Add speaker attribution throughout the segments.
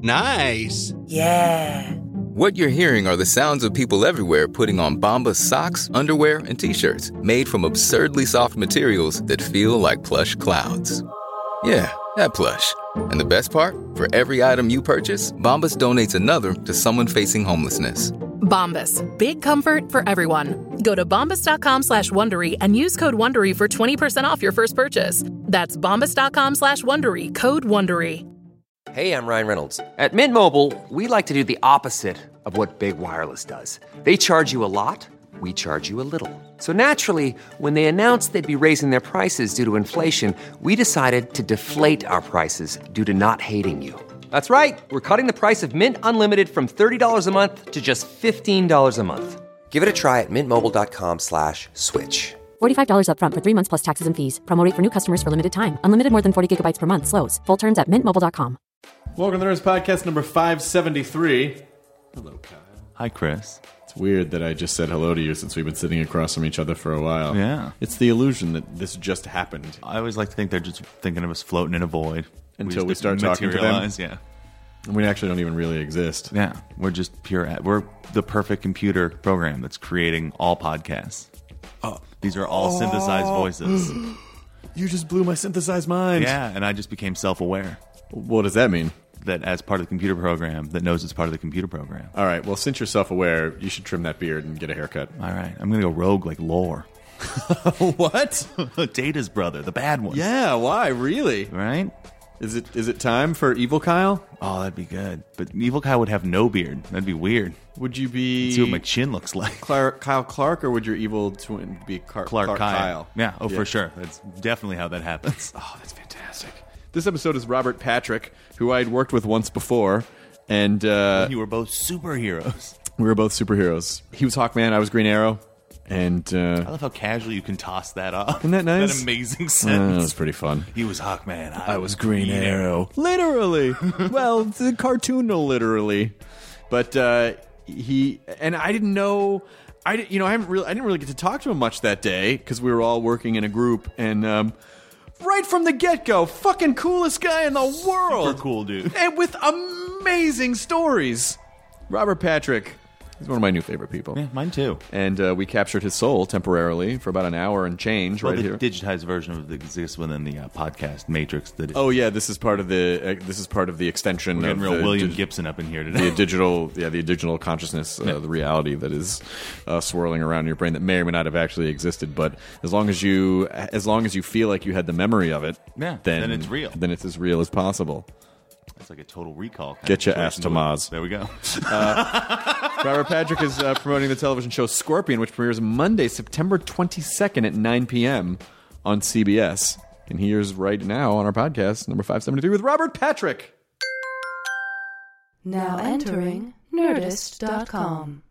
Speaker 1: Nice.
Speaker 2: Yeah.
Speaker 3: What you're hearing are the sounds of people everywhere putting on Bombas socks, underwear, and T-shirts made from absurdly soft materials that feel like plush clouds. Yeah, that plush. And the best part? For every item you purchase, Bombas donates another to someone facing homelessness.
Speaker 4: Bombas. Big comfort for everyone. Go to bombas.com/Wondery and use code Wondery for 20% off your first purchase. That's bombas.com/Wondery, code Wondery.
Speaker 5: Hey, I'm Ryan Reynolds. At Mint Mobile, we like to do the opposite of what Big Wireless does. They charge you a lot, we charge you a little. So naturally, when they announced they'd be raising their prices due to inflation, we decided to deflate our prices due to not hating you. That's right. We're cutting the price of Mint Unlimited from $30 a month to just $15 a month. Give it a try at mintmobile.com/switch.
Speaker 6: $45 up front for 3 months plus taxes and fees. Promo rate for new customers for limited time. Unlimited more than 40 gigabytes per month. Slows full terms at mintmobile.com.
Speaker 7: Welcome to the Nerds Podcast number 573. Hello, Kyle.
Speaker 8: Hi, Chris.
Speaker 7: It's weird that I just said hello to you since we've been sitting across from each other for a while.
Speaker 8: Yeah.
Speaker 7: It's the illusion that this just happened.
Speaker 8: I always like to think they're just thinking of us floating in a void.
Speaker 7: Until we start talking to them.
Speaker 8: Yeah.
Speaker 7: And we actually don't even really exist.
Speaker 8: Yeah. We're just we're the perfect computer program that's creating all podcasts. These are all synthesized voices.
Speaker 7: You just blew my synthesized mind.
Speaker 8: Yeah, and I just became self-aware.
Speaker 7: What does that mean?
Speaker 8: That as part of the computer program, that knows it's part of the computer program.
Speaker 7: All right, well, since you're self-aware, you should trim that beard and get a haircut.
Speaker 8: All right, I'm going to go rogue like Lore.
Speaker 7: What?
Speaker 8: Data's brother, the bad one.
Speaker 7: Yeah, why? Really?
Speaker 8: Right?
Speaker 7: Is it time for Evil Kyle?
Speaker 8: Oh, that'd be good. But Evil Kyle would have no beard. That'd be weird.
Speaker 7: Would you be...
Speaker 8: Let's see what my chin looks like.
Speaker 7: Kyle Clark, or would your evil twin be Clark Kyle?
Speaker 8: Yeah, for sure. That's definitely how that happens.
Speaker 7: Oh, that's fantastic. This episode is Robert Patrick, who I'd worked with once before, and...
Speaker 8: you were both superheroes.
Speaker 7: We were both superheroes. He was Hawkman, I was Green Arrow, and...
Speaker 8: I love how casually you can toss that off.
Speaker 7: Isn't that nice?
Speaker 8: That amazing sentence.
Speaker 7: That was pretty fun.
Speaker 8: He was Hawkman.
Speaker 7: I was Green Arrow. Literally. Well, it's a cartoon, no literally. But he... And I didn't know... I didn't really get to talk to him much that day, because we were all working in a group, and... right from the get-go, fucking coolest guy in the world.
Speaker 8: Super cool, dude.
Speaker 7: And with amazing stories. Robert Patrick. He's one of my new favorite people.
Speaker 8: Yeah, mine too.
Speaker 7: And we captured his soul temporarily for about an hour and change right here.
Speaker 8: The digitized version of it exists within the podcast matrix.
Speaker 7: This is part of the extension.
Speaker 8: We're getting
Speaker 7: of
Speaker 8: real William Gibson up in here today.
Speaker 7: The digital consciousness, the reality that is swirling around in your brain that may or may not have actually existed. But as long as you feel like you had the memory of it, then
Speaker 8: it's real.
Speaker 7: Then it's as real as possible.
Speaker 8: It's like a Total Recall.
Speaker 7: Get your ass to Maz.
Speaker 8: There we go.
Speaker 7: Robert Patrick is promoting the television show Scorpion, which premieres Monday, September 22nd at 9 p.m. on CBS. And here's right now on our podcast, number 573, with Robert Patrick.
Speaker 9: Now entering Nerdist.com.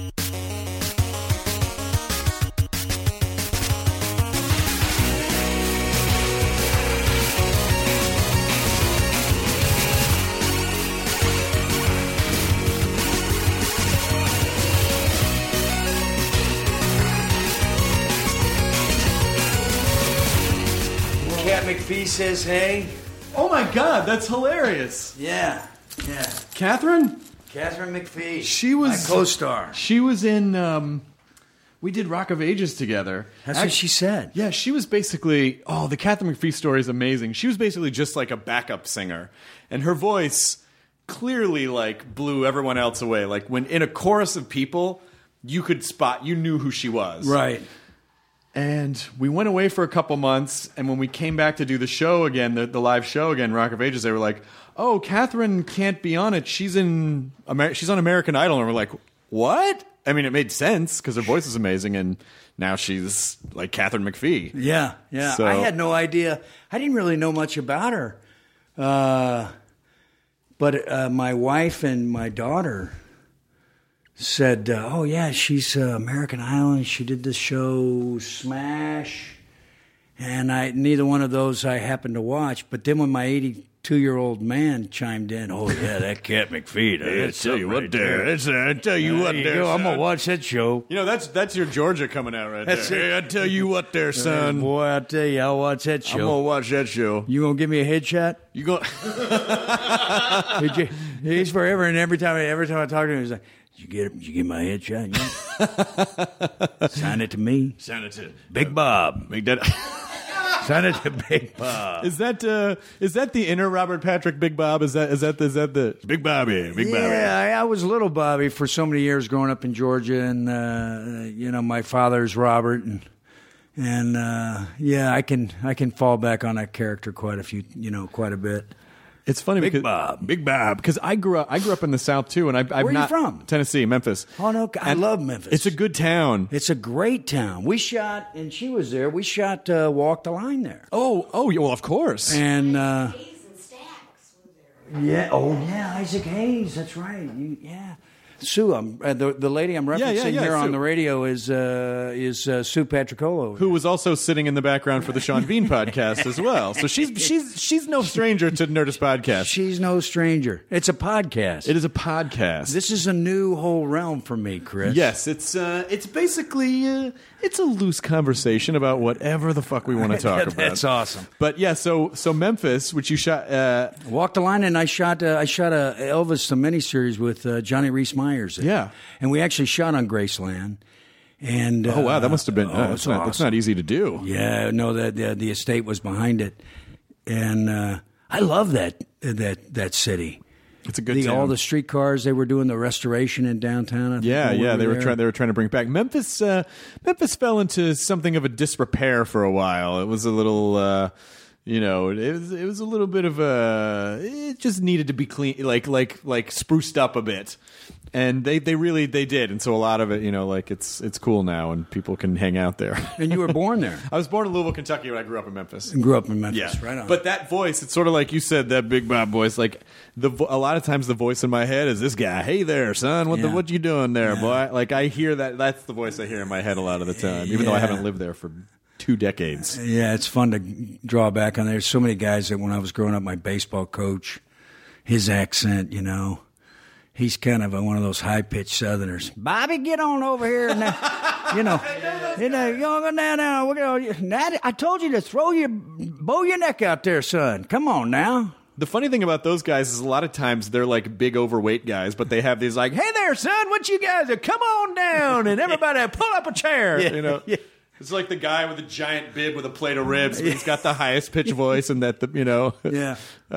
Speaker 2: Cat McPhee says hey.
Speaker 7: Oh my God, that's hilarious.
Speaker 2: Yeah.
Speaker 7: Catherine
Speaker 2: McPhee.
Speaker 7: She was
Speaker 2: my co-star.
Speaker 7: She was in. We did Rock of Ages together.
Speaker 2: That's what she said.
Speaker 7: Yeah, she was basically. Oh, the Catherine McPhee story is amazing. She was basically just like a backup singer, and her voice clearly like blew everyone else away. Like when in a chorus of people, you knew who she was.
Speaker 2: Right.
Speaker 7: And we went away for a couple months, and when we came back to do the show again, the live show again, Rock of Ages, they were like, "Oh, Catherine can't be on it. She's on American Idol." And we're like, "What?" I mean, it made sense because her voice is amazing, and now she's like Catherine McPhee.
Speaker 2: Yeah.
Speaker 7: So,
Speaker 2: I had no idea. I didn't really know much about her. But my wife and my daughter said, oh, yeah, she's American Idol. She did the show Smash. And neither one of those I happened to watch. But then when my 82-year-old man chimed in, oh, yeah, that Cat McPhee.
Speaker 7: I tell you what there. I tell you what there,
Speaker 2: I'm going to watch that show.
Speaker 7: You know, that's your Georgia coming out right
Speaker 2: that's
Speaker 7: there. Hey, I tell you what there, son.
Speaker 2: Boy, I tell you, I'll watch that show.
Speaker 7: I'm going to watch that show.
Speaker 2: You going to give me a headshot?
Speaker 7: You go...
Speaker 2: He's forever, and every time I talk to him, he's like, Did you get my headshot? Yeah. Sign it to me.
Speaker 7: Sign it to
Speaker 2: Big Bob.
Speaker 7: Make that.
Speaker 2: Sign it to Big Bob.
Speaker 7: Is that the inner Robert Patrick Big Bob? Is that the Big Bobby? Big Bobby.
Speaker 2: Yeah, I was little Bobby for so many years growing up in Georgia, and my father's Robert, and I can fall back on that character quite a bit.
Speaker 7: It's funny
Speaker 2: Big
Speaker 7: Bob, because I grew up in the South too, and Where
Speaker 2: are you from?
Speaker 7: Tennessee, Memphis.
Speaker 2: Oh no, I love Memphis.
Speaker 7: It's a good town.
Speaker 2: It's a great town. We shot, and she was there. We shot Walk the Line there.
Speaker 7: Oh, well, of course.
Speaker 2: And
Speaker 1: Hayes and Stax were there.
Speaker 2: Isaac Hayes. That's right. Sue, the lady I'm referencing here on
Speaker 7: Sue.
Speaker 2: the radio is Sue Patricolo,
Speaker 7: Who was also sitting in the background for the Sean Bean podcast as well. So she's no stranger to Nerdist Podcast.
Speaker 2: She's no stranger. It's a podcast.
Speaker 7: It is a podcast.
Speaker 2: This is a new whole realm for me, Chris.
Speaker 7: Yes, it's basically it's a loose conversation about whatever the fuck we want to talk about.
Speaker 2: That's awesome.
Speaker 7: But yeah, so Memphis, which you shot,
Speaker 2: Walk the Line, and I shot a Elvis miniseries with Johnny Reese Myers.
Speaker 7: Yeah.
Speaker 2: And we actually shot on Graceland. And
Speaker 7: oh wow, that must have been
Speaker 2: it's awesome.
Speaker 7: That's not easy to do.
Speaker 2: Yeah, no, the estate was behind it, and I love that city.
Speaker 7: It's a good town.
Speaker 2: All the streetcars, they were doing the restoration in downtown.
Speaker 7: They were trying to bring it back. Memphis fell into something of a disrepair for a while. It was a little. It was a little bit of it just needed to be clean, like spruced up a bit, and they did, and so a lot of it, it's cool now, and people can hang out there.
Speaker 2: And you were born there.
Speaker 7: I was born in Louisville, Kentucky, but I grew up in Memphis.
Speaker 2: And grew up in Memphis, right on.
Speaker 7: But that voice, it's sort of like you said, that Big Bob voice. Like a lot of times, the voice in my head is this guy. Hey there, son, what you doing there, boy? Like I hear that. That's the voice I hear in my head a lot of the time, even though I haven't lived there for 2 decades.
Speaker 2: Yeah, it's fun to draw back on. There's so many guys that when I was growing up, my baseball coach, his accent, he's kind of one of those high-pitched Southerners. Bobby, get on over here now. I told you to bow your neck out there, son. Come on now.
Speaker 7: The funny thing about those guys is a lot of times they're like big overweight guys, but they have these like, hey there, son, what you guys are? Come on down, and everybody pull up a chair.
Speaker 2: Yeah.
Speaker 7: It's like the guy with a giant bib with a plate of ribs, but he's got the highest pitch voice, and
Speaker 2: Yeah.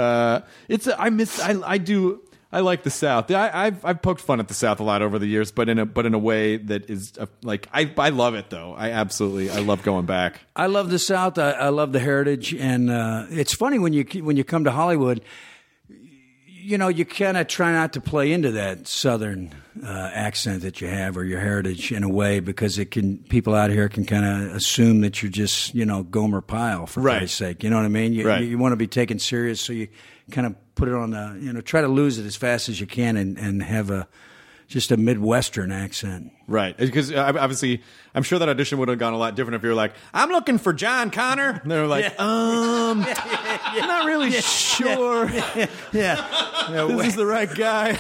Speaker 7: I like the South. I've poked fun at the South a lot over the years, but in a way that is I love it though. I love going back.
Speaker 2: I love the South. I love the heritage, and it's funny when you come to Hollywood. You kind of try not to play into that Southern accent that you have or your heritage in a way, because people out here can kind of assume that you're just Gomer Pyle, for Christ's sake. You know what I mean? You want to be taken serious, so you kind of put it on the try to lose it as fast as you can and have just a Midwestern accent.
Speaker 7: Right. Because obviously, I'm sure that audition would have gone a lot different if you were like, I'm looking for John Connor. And they were like, I'm not really sure. This is the right guy.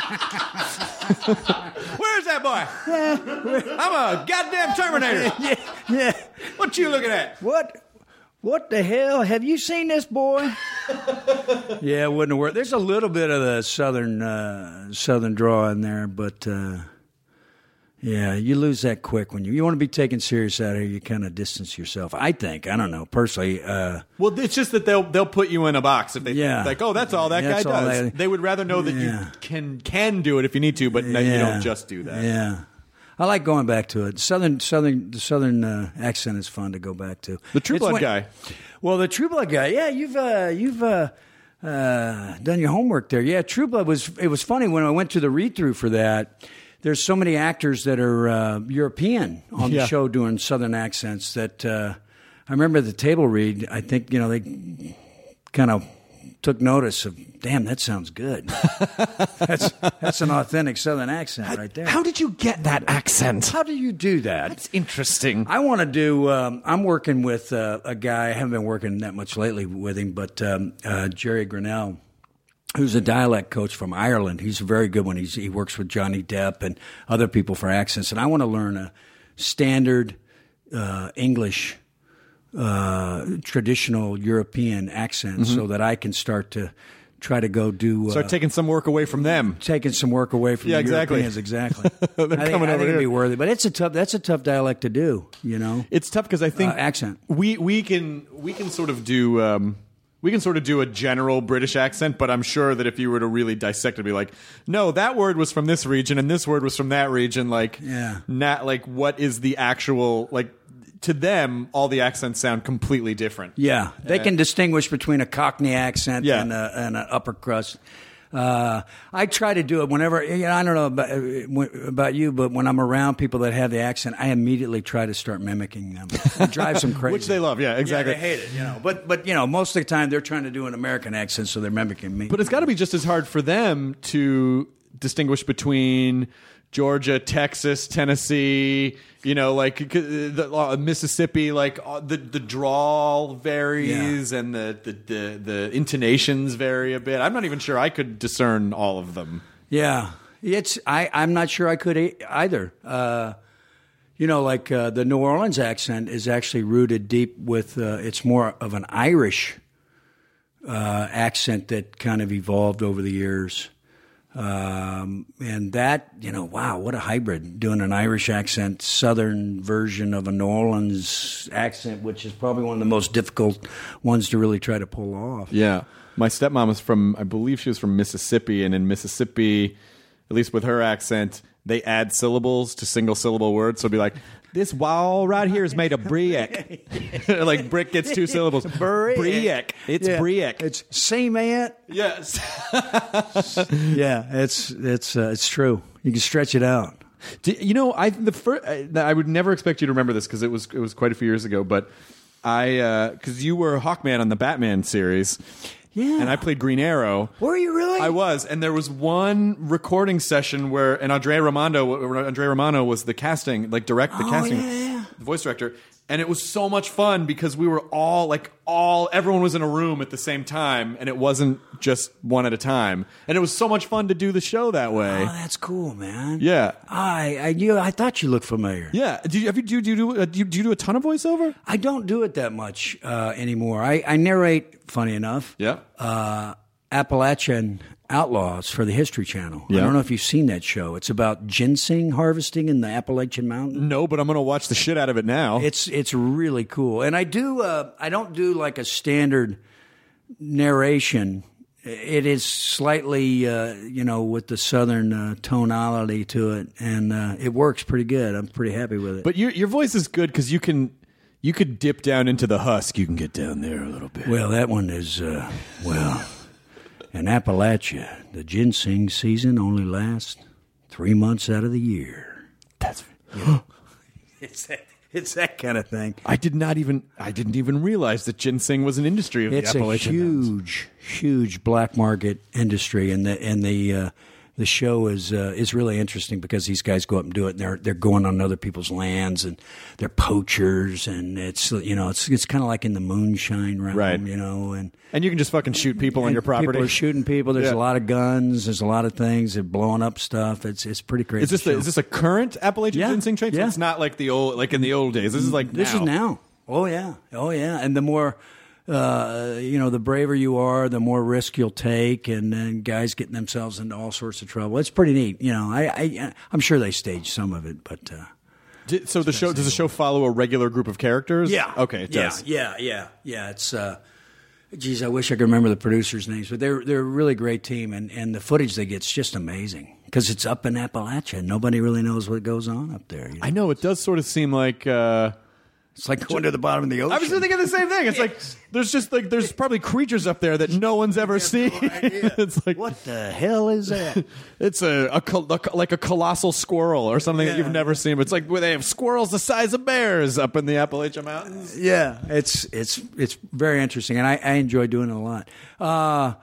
Speaker 7: Where's that boy? I'm a goddamn Terminator.
Speaker 2: Yeah.
Speaker 7: What you looking at?
Speaker 2: What the hell? Have you seen this boy? Yeah, it wouldn't have worked. There's a little bit of the southern draw in there, but you lose that quick when you want to be taken serious out here. You kind of distance yourself. I think. I don't know personally.
Speaker 7: Well, it's just that they'll put you in a box if they think, oh, that's all that guy does. They would rather know that you can do it if you need to, but you don't just do that.
Speaker 2: Yeah. I like going back to it. The southern accent is fun to go back to.
Speaker 7: The True Blood guy.
Speaker 2: Well, the True Blood guy. Yeah, you've done your homework there. Yeah, True Blood it was funny when I went to the read through for that. There's so many actors that are European on the show doing southern accents that I remember the table read. I think they kind of took notice of. Damn, that sounds good. That's an authentic Southern accent right there.
Speaker 7: How did you get that accent?
Speaker 2: How do you do that?
Speaker 7: That's interesting.
Speaker 2: I want to do. I'm working with a guy. I haven't been working that much lately with him, but Jerry Grinnell, who's a dialect coach from Ireland. He's a very good one. He works with Johnny Depp and other people for accents. And I want to learn a standard English, traditional European accent so that I can start to try to go do
Speaker 7: Start taking some work away from them.
Speaker 2: taking some work away from
Speaker 7: Yeah,
Speaker 2: the
Speaker 7: exactly.
Speaker 2: Europeans. Exactly.
Speaker 7: They're
Speaker 2: I think
Speaker 7: coming over
Speaker 2: it'd be
Speaker 7: here.
Speaker 2: worthy, but that's a tough dialect to do. You know,
Speaker 7: It's tough because I think
Speaker 2: accent.
Speaker 7: we can sort of do we can sort of do a general British accent, but I'm sure that if you were to really dissect it, it'd be like, no, that word was from this region and this word was from that region. Like, not like what is the actual like. To them, all the accents sound completely different.
Speaker 2: Yeah, they can distinguish between a Cockney accent
Speaker 7: Yeah.
Speaker 2: and an upper crust. I try to do it whenever. You know, I don't know about you, but when I'm around people that have the accent, I immediately try to start mimicking them. It drives them crazy.
Speaker 7: Which they love, yeah, exactly.
Speaker 2: Yeah, they hate it, you know. But you know, most of the time they're trying to do an American accent, so they're mimicking me.
Speaker 7: But it's got to be just as hard for them to distinguish between Georgia, Texas, Tennessee, you know, like Mississippi, like the drawl varies and the intonations vary a bit. I'm not even sure I could discern all of them.
Speaker 2: Yeah, I'm not sure I could either. You know, like the New Orleans accent is actually rooted deep with. It's more of an Irish accent that kind of evolved over the years. And that, you know, wow, what a hybrid, doing an Irish accent, Southern version of a New Orleans accent, which is probably one of the most difficult ones to really try to pull off.
Speaker 7: Yeah. My stepmom was from, I believe she was from Mississippi, and in Mississippi, at least with her accent, they add syllables to single syllable words. So it'd be like, this wall right here is made of brick. Like brick gets 2 syllables. Brick. It's brick.
Speaker 2: It's cement.
Speaker 7: Yes.
Speaker 2: Yeah, it's true. You can stretch it out.
Speaker 7: You know, I would never expect you to remember this because it was quite a few years ago, but because you were Hawkman on the Batman series.
Speaker 2: Yeah.
Speaker 7: And I played Green Arrow.
Speaker 2: Were you really?
Speaker 7: I was. And there was one recording session where, and Andrea Romano was the casting, like the voice director. And it was so much fun because we were everyone was in a room at the same time, and it wasn't just one at a time. And it was so much fun to do the show that way.
Speaker 2: Oh, that's cool, man.
Speaker 7: Yeah.
Speaker 2: I thought you looked familiar.
Speaker 7: Yeah. Do you do a ton of voiceover?
Speaker 2: I don't do it that much anymore. I narrate, funny enough.
Speaker 7: Yeah.
Speaker 2: Appalachian Outlaws for the History Channel.
Speaker 7: Yeah.
Speaker 2: I don't know if you've seen that show. It's about ginseng harvesting in the Appalachian Mountains.
Speaker 7: No, but I'm going to watch the shit out of it now.
Speaker 2: It's really cool. And I don't do like a standard narration. It is slightly, with the southern tonality to it, and it works pretty good. I'm pretty happy with it.
Speaker 7: But your voice is good because you could dip down into the husk. You can get down there a little bit.
Speaker 2: Well, that one is in Appalachia, the ginseng season only lasts 3 months out of the year.
Speaker 7: That's
Speaker 2: it's that kind of thing.
Speaker 7: I didn't even realize that ginseng was an industry of
Speaker 2: it's
Speaker 7: the Appalachian Mountains.
Speaker 2: huge black market industry, and the show is really interesting because these guys go up and do it, and they're going on other people's lands, and they're poachers, and it's kind of like in the moonshine realm,
Speaker 7: right?
Speaker 2: You know,
Speaker 7: and you can just fucking shoot people on your property.
Speaker 2: People are shooting people. There's a lot of guns. There's a lot of things. They're blowing up stuff. It's pretty crazy.
Speaker 7: Is this a current Appalachian ginseng trade?
Speaker 2: Yeah.
Speaker 7: So it's not like in the old days. This is like
Speaker 2: this is now. Oh yeah. And the more. The braver you are, the more risk you'll take, and then guys getting themselves into all sorts of trouble. It's pretty neat. You know, I'm sure they stage some of it, but.
Speaker 7: So does the show follow a regular group of characters?
Speaker 2: Yeah.
Speaker 7: Okay. It does.
Speaker 2: Yeah. It's. Geez, I wish I could remember the producers' names, but they're a really great team, and the footage they get's just amazing because it's up in Appalachia. Nobody really knows what goes on up there. You know?
Speaker 7: I know it does sort of seem like.
Speaker 2: It's like going to the bottom of the ocean.
Speaker 7: I was thinking the same thing. It's like there's probably creatures up there that no one's ever seen. It's like,
Speaker 2: what the hell is that?
Speaker 7: It's like a colossal squirrel or something that you've never seen. But it's like where they have squirrels the size of bears up in the Appalachian Mountains.
Speaker 2: Yeah, it's very interesting, and I enjoy doing it a lot. How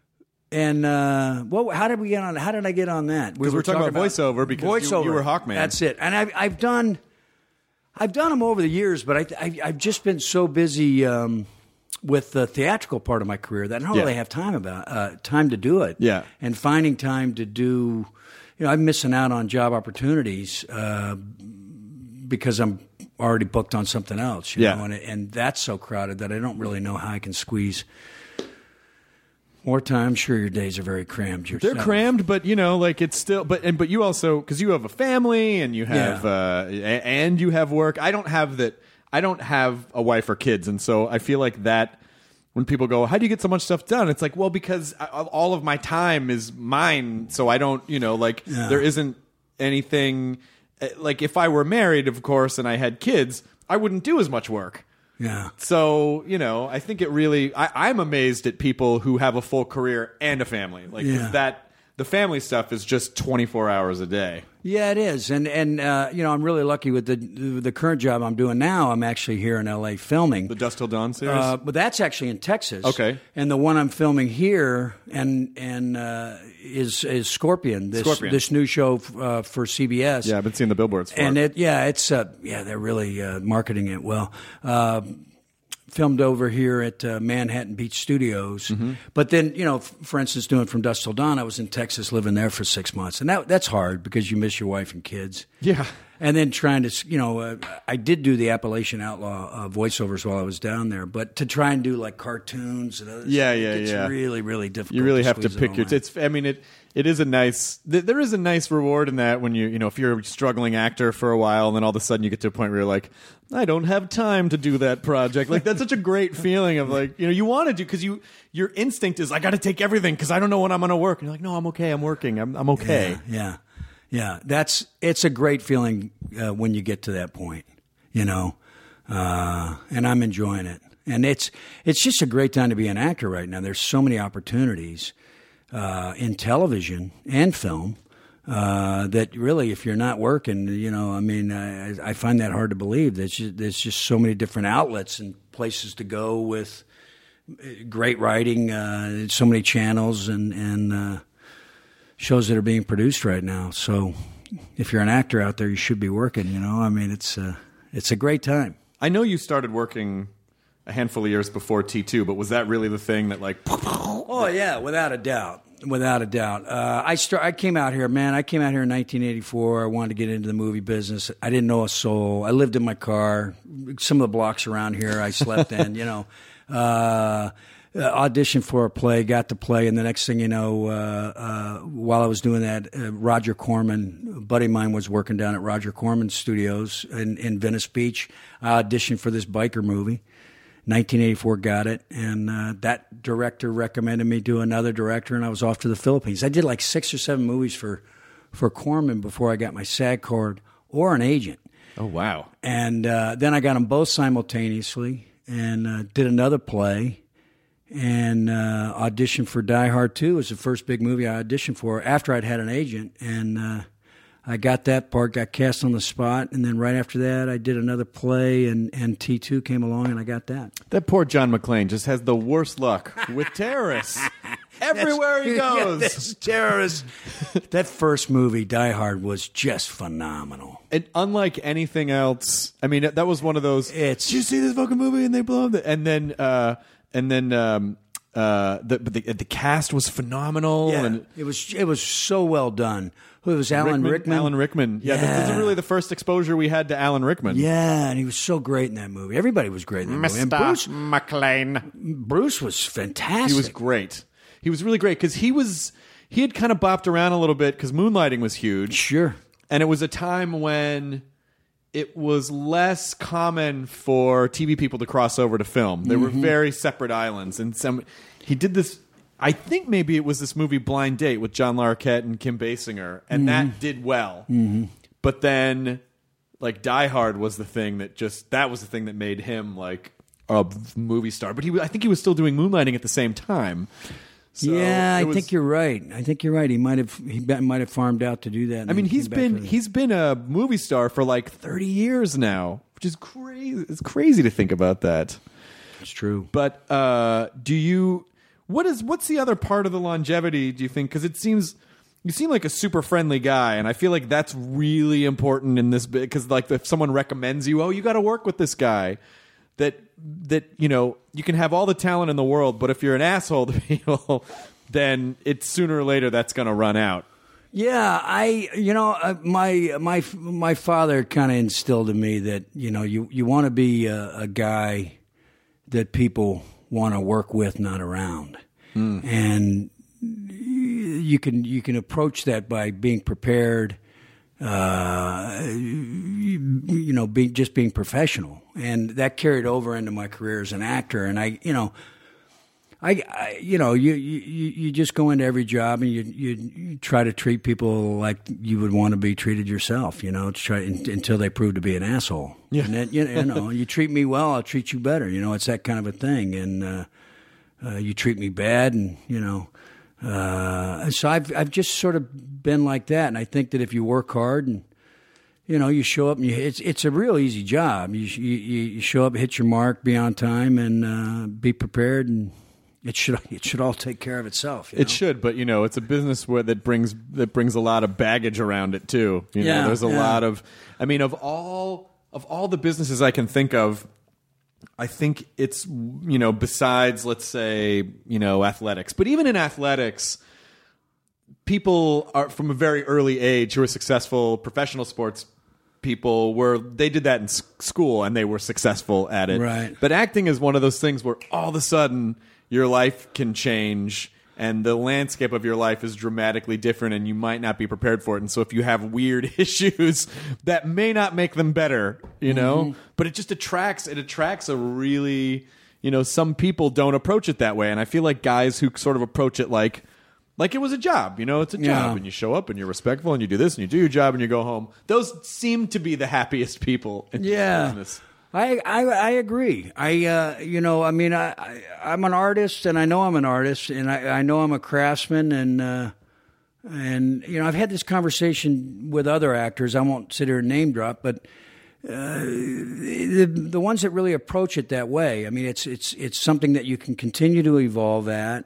Speaker 2: did we get on? How did I get on that?
Speaker 7: Because we're talking about voiceover because you were Hawkman.
Speaker 2: That's it, and I've done them over the years, but I've just been so busy with the theatrical part of my career that I don't really have time to do it.
Speaker 7: Yeah,
Speaker 2: and finding time to do, I'm missing out on job opportunities because I'm already booked on something else. You know, and that's so crowded that I don't really know how I can squeeze More time. I'm sure your days are very crammed yourself.
Speaker 7: They're crammed, but like it's still. But you also, because you have a family and you have and you have work. I don't have that. I don't have a wife or kids, and so I feel like that. When people go, how do you get so much stuff done? It's like, well, because all of my time is mine, so I don't, there isn't anything. Like if I were married, of course, and I had kids, I wouldn't do as much work.
Speaker 2: Yeah.
Speaker 7: So, I think it really, I'm amazed at people who have a full career and a family. Like the family stuff is just 24 hours a day.
Speaker 2: Yeah, it is. And I'm really lucky with the current job I'm doing now. I'm actually here in L.A. filming.
Speaker 7: The Dusk Till Dawn series?
Speaker 2: But that's actually in Texas.
Speaker 7: Okay.
Speaker 2: And the one I'm filming here is Scorpion, this new show for CBS.
Speaker 7: Yeah, I've been seeing the billboards for
Speaker 2: and
Speaker 7: it.
Speaker 2: They're really marketing it well. Filmed over here at Manhattan Beach Studios. Mm-hmm. But then, for instance, doing From Dusk Till Dawn, I was in Texas living there for 6 months. And that's hard because you miss your wife and kids.
Speaker 7: Yeah.
Speaker 2: And then trying to, I did do the Appalachian Outlaw voiceovers while I was down there. But to try and do like cartoons and other stuff, it's really, really difficult.
Speaker 7: You really have to pick your... It is a nice... There is a nice reward in that when if you're a struggling actor for a while and then all of a sudden you get to a point where you're like, I don't have time to do that project. Like, that's such a great feeling of like, you want to do, because your instinct is, I got to take everything because I don't know when I'm going to work. And you're like, no, I'm okay. I'm working. I'm okay.
Speaker 2: Yeah. It's a great feeling when you get to that point, and I'm enjoying it. And it's just a great time to be an actor right now. There's so many opportunities in television and film that really, if you're not working, I find that hard to believe. There's just so many different outlets and places to go with great writing, so many channels and shows that are being produced right now. So if you're an actor out there, you should be working, it's a great time. I
Speaker 7: know you started working a handful of years before T2, but was that really the thing that like...
Speaker 2: Oh, yeah, without a doubt. I came out here, man. I came out here in 1984. I wanted to get into the movie business. I didn't know a soul. I lived in my car. Some of the blocks around here I slept in, auditioned for a play, got to play, and the next thing you know, while I was doing that, Roger Corman, a buddy of mine, was working down at Roger Corman Studios in Venice Beach. I auditioned for this biker movie. 1984, got it, and that director recommended me to another director, and I was off to the Philippines. I did like 6 or 7 movies for Corman before I got my SAG card or an agent.
Speaker 7: Oh, wow.
Speaker 2: And then I got them both simultaneously and did another play and auditioned for Die Hard 2. It was the first big movie I auditioned for after I'd had an agent, and I got that part, got cast on the spot, and then right after that, I did another play, and T2 came along, and I got that.
Speaker 7: That poor John McClane just has the worst luck with terrorists. Everywhere he goes.
Speaker 2: That's terrorists. That first movie, Die Hard, was just phenomenal.
Speaker 7: And unlike anything else, I mean, that was one of those, did you see this fucking movie? And they blow up. And then the cast was phenomenal.
Speaker 2: Yeah,
Speaker 7: and
Speaker 2: it was so well done. Who was Alan Rickman?
Speaker 7: Alan Rickman. Yeah, this is really the first exposure we had to Alan Rickman.
Speaker 2: Yeah, and he was so great in that movie. Everybody was great in that movie. And Bruce
Speaker 7: McClane.
Speaker 2: Bruce was fantastic.
Speaker 7: He was great. He was really great because he had kind of bopped around a little bit because Moonlighting was huge.
Speaker 2: Sure.
Speaker 7: And it was a time when it was less common for TV people to cross over to film. They were very separate islands. And he did this, I think maybe it was this movie Blind Date with John Larroquette and Kim Basinger, and that did well. Mm-hmm. But then, like, Die Hard was the thing that was the thing that made him, like, a movie star. But I think he was still doing Moonlighting at the same time. So
Speaker 2: yeah, I think you're right. He might have farmed out to do that.
Speaker 7: I mean, he's been a movie star for like 30 years now, which is crazy. It's crazy to think about that.
Speaker 2: It's true.
Speaker 7: But what's the other part of the longevity, do you think? Because you seem like a super friendly guy, and I feel like that's really important in this bit. Because like if someone recommends you, you got to work with this guy. That you can have all the talent in the world, but if you're an asshole to people, then it's sooner or later that's going to run out.
Speaker 2: Yeah, my father kind of instilled in me that you want to be a guy that people want to work with, not around. and you can approach that by being prepared. Being professional, and that carried over into my career as an actor. And you just go into every job and you try to treat people like you would want to be treated yourself. Until they prove to be an asshole. Yeah. And then, you treat me well, I'll treat you better. It's that kind of a thing. And you treat me bad, and so I've just sort of been like that. And I think that if you work hard and you show up, and it's a real easy job. You show up, hit your mark, be on time, and be prepared, and it should all take care of itself.
Speaker 7: It should, but it's a business that brings a lot of baggage around it too. There's a lot of. I mean, of all the businesses I can think of, I think it's besides, let's say, athletics, but even in athletics, people are from a very early age who are successful professional sports people they did that in school and they were successful at it.
Speaker 2: Right.
Speaker 7: But acting is one of those things where all of a sudden your life can change and the landscape of your life is dramatically different and you might not be prepared for it. And so if you have weird issues, that may not make them better, but it just attracts a really, some people don't approach it that way. And I feel like guys who sort of approach it like it was a job, it's a job, and you show up and you're respectful and you do this and you do your job and you go home. Those seem to be the happiest people in business.
Speaker 2: I agree. I'm an artist, and I know I'm an artist, and I know I'm a craftsman, and I've had this conversation with other actors. I won't sit here and name drop, but the ones that really approach it that way, I mean, it's something that you can continue to evolve at.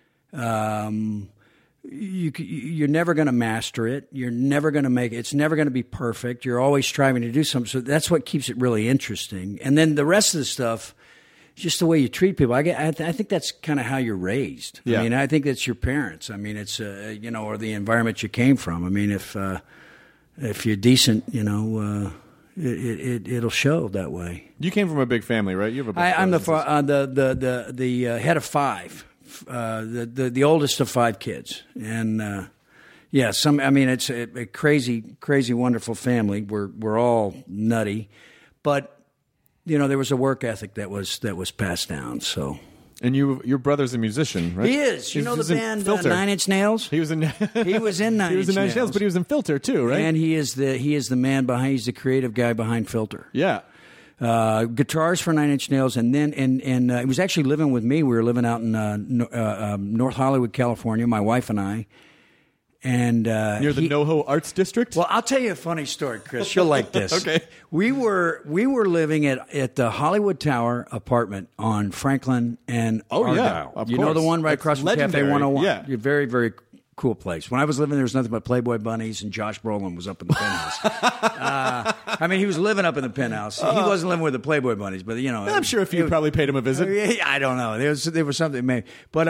Speaker 2: You're never going to master it. You're never going to make it. It's never going to be perfect. You're always striving to do something. So that's what keeps it really interesting. And then the rest of the stuff, just the way you treat people. I think that's kind of how you're raised. Yeah. I mean, I think that's your parents. I mean, it's or the environment you came from. I mean, if you're decent, it'll show that way.
Speaker 7: You came from a big family, right? You have a big
Speaker 2: I'm the head of five. The oldest of five kids, and it's a crazy, wonderful family. We're all nutty, but there was a work ethic that was passed down. So,
Speaker 7: and your brother's a musician, right?
Speaker 2: He is. You know the band Nine Inch Nails.
Speaker 7: He was in Nine Inch Nails, but he was in Filter too, right?
Speaker 2: And he is the man behind. He's the creative guy behind Filter.
Speaker 7: Yeah.
Speaker 2: Guitars for Nine Inch Nails, and then he was actually living with me. We were living out in North Hollywood, California, my wife and I. And
Speaker 7: near the NoHo Arts District.
Speaker 2: Well, I'll tell you a funny story, Chris. You'll like this.
Speaker 7: Okay.
Speaker 2: We were living at the Hollywood Tower apartment on Franklin and Argyle.
Speaker 7: Yeah, of
Speaker 2: course.
Speaker 7: Know
Speaker 2: the one right across from
Speaker 7: legendary.
Speaker 2: Cafe 101.
Speaker 7: Yeah,
Speaker 2: you're very, very cool place. When I was living there was nothing but Playboy bunnies, and Josh Brolin was up in the penthouse. He was living up in the penthouse. He wasn't living with the Playboy bunnies, but
Speaker 7: I'm sure if you probably paid him a visit.
Speaker 2: I don't know. There was something maybe, but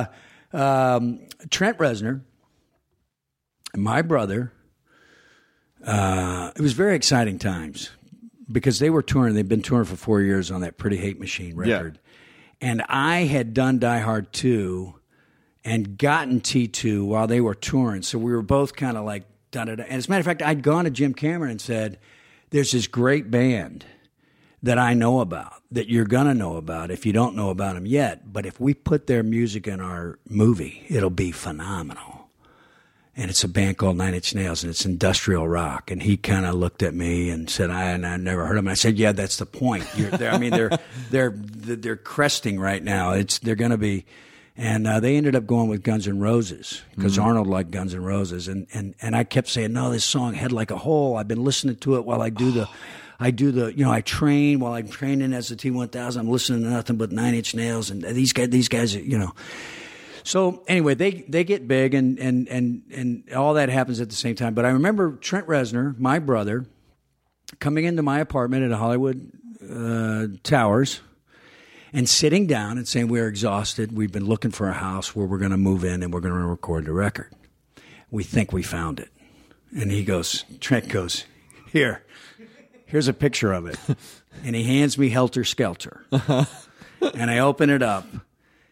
Speaker 2: Trent Reznor, my brother. It was very exciting times because they were touring. They'd been touring for 4 years on that Pretty Hate Machine record, and I had done Die Hard 2. And gotten T2 while they were touring. So we were both kind of like, da-da-da. And as a matter of fact, I'd gone to Jim Cameron and said, there's this great band that I know about, that you're going to know about if you don't know about them yet. But if we put their music in our movie, it'll be phenomenal. And it's a band called Nine Inch Nails, and it's industrial rock. And he kind of looked at me and said, I never heard of them. I said, yeah, that's the point. They're cresting right now. They're going to be... And they ended up going with Guns N' Roses because Arnold liked Guns N' Roses, and I kept saying, no, this song Head Like a Hole. I've been listening to it while I I train while I'm training as a T-1000. I'm listening to nothing but Nine Inch Nails, and these guys, So anyway, they get big, and all that happens at the same time. But I remember Trent Reznor, my brother, coming into my apartment at Hollywood Towers. And sitting down and saying, we're exhausted. We've been looking for a house where we're going to move in and we're going to record the record. We think we found it. And Trent goes, here's a picture of it. And he hands me Helter Skelter. And I open it up.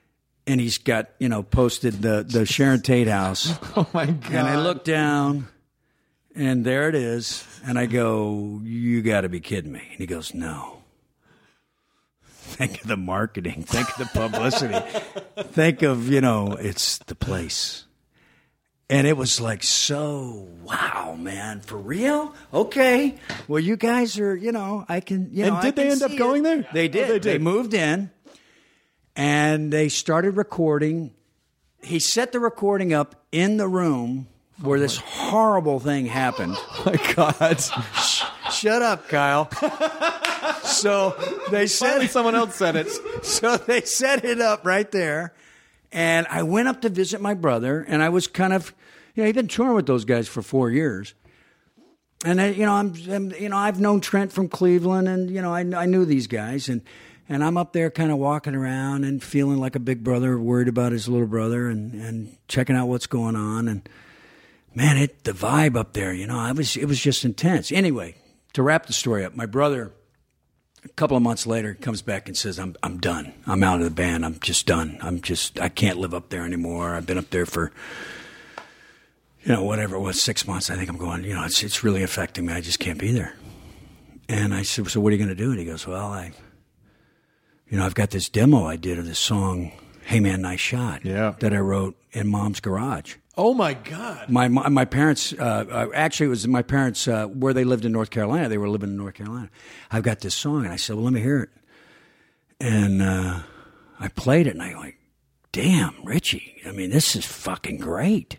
Speaker 2: and he's got, posted the Sharon Tate house.
Speaker 7: Oh, my God.
Speaker 2: And I look down, and there it is. And I go, you got to be kidding me. And he goes, no. Think of the marketing. Think of the publicity. Think of, it's the place. And it was like, so, wow, man, for real? Okay. Well, you guys are, I can,
Speaker 7: And did they end up going there?
Speaker 2: They did.
Speaker 7: Oh, they did.
Speaker 2: They moved in, and they started recording. He set the recording up in the room where this horrible thing happened.
Speaker 7: Oh, my God.
Speaker 2: Shut up, Kyle. So they
Speaker 7: Finally, someone else said it.
Speaker 2: So they set it up right there. And I went up to visit my brother, and I was kind of, he'd been touring with those guys for 4 years. And I've known Trent from Cleveland, and I knew these guys, and I'm up there kind of walking around and feeling like a big brother, worried about his little brother, and checking out what's going on. And man, the vibe up there, it was just intense. Anyway, to wrap the story up, my brother, a couple of months later, comes back and says, I'm done. I'm out of the band. I'm just done. I can't live up there anymore. I've been up there for, whatever it was, 6 months. I think I'm going, it's really affecting me. I just can't be there. And I said, so what are you going to do? And he goes, well, I've got this demo I did of this song, Hey Man, Nice Shot, that I wrote in Mom's garage.
Speaker 7: Oh, my God.
Speaker 2: My parents, actually, it was my parents, where they lived in North Carolina. They were living in North Carolina. I've got this song. And I said, well, let me hear it. And I played it, and I'm like, damn, Richie, this is fucking great.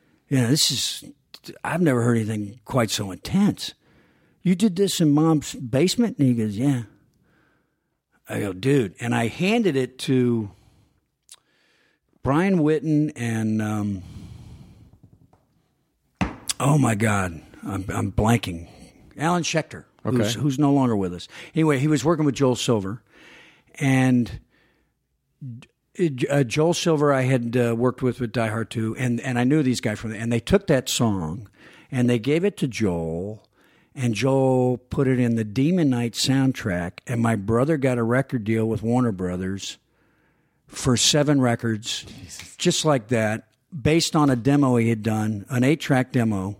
Speaker 2: I've never heard anything quite so intense. You did this in Mom's basement? And he goes, yeah. I go, dude. And I handed it to Brian Whitten and... oh, my God. I'm blanking. Alan Schechter, who's no longer with us. Anyway, he was working with Joel Silver. And Joel Silver I had worked with Die Hard 2. And I knew these guys from there. And they took that song, and they gave it to Joel. And Joel put it in the Demon Knight soundtrack. And my brother got a record deal with Warner Brothers for 7 records, just like that. Based on a demo he had done, an 8-track demo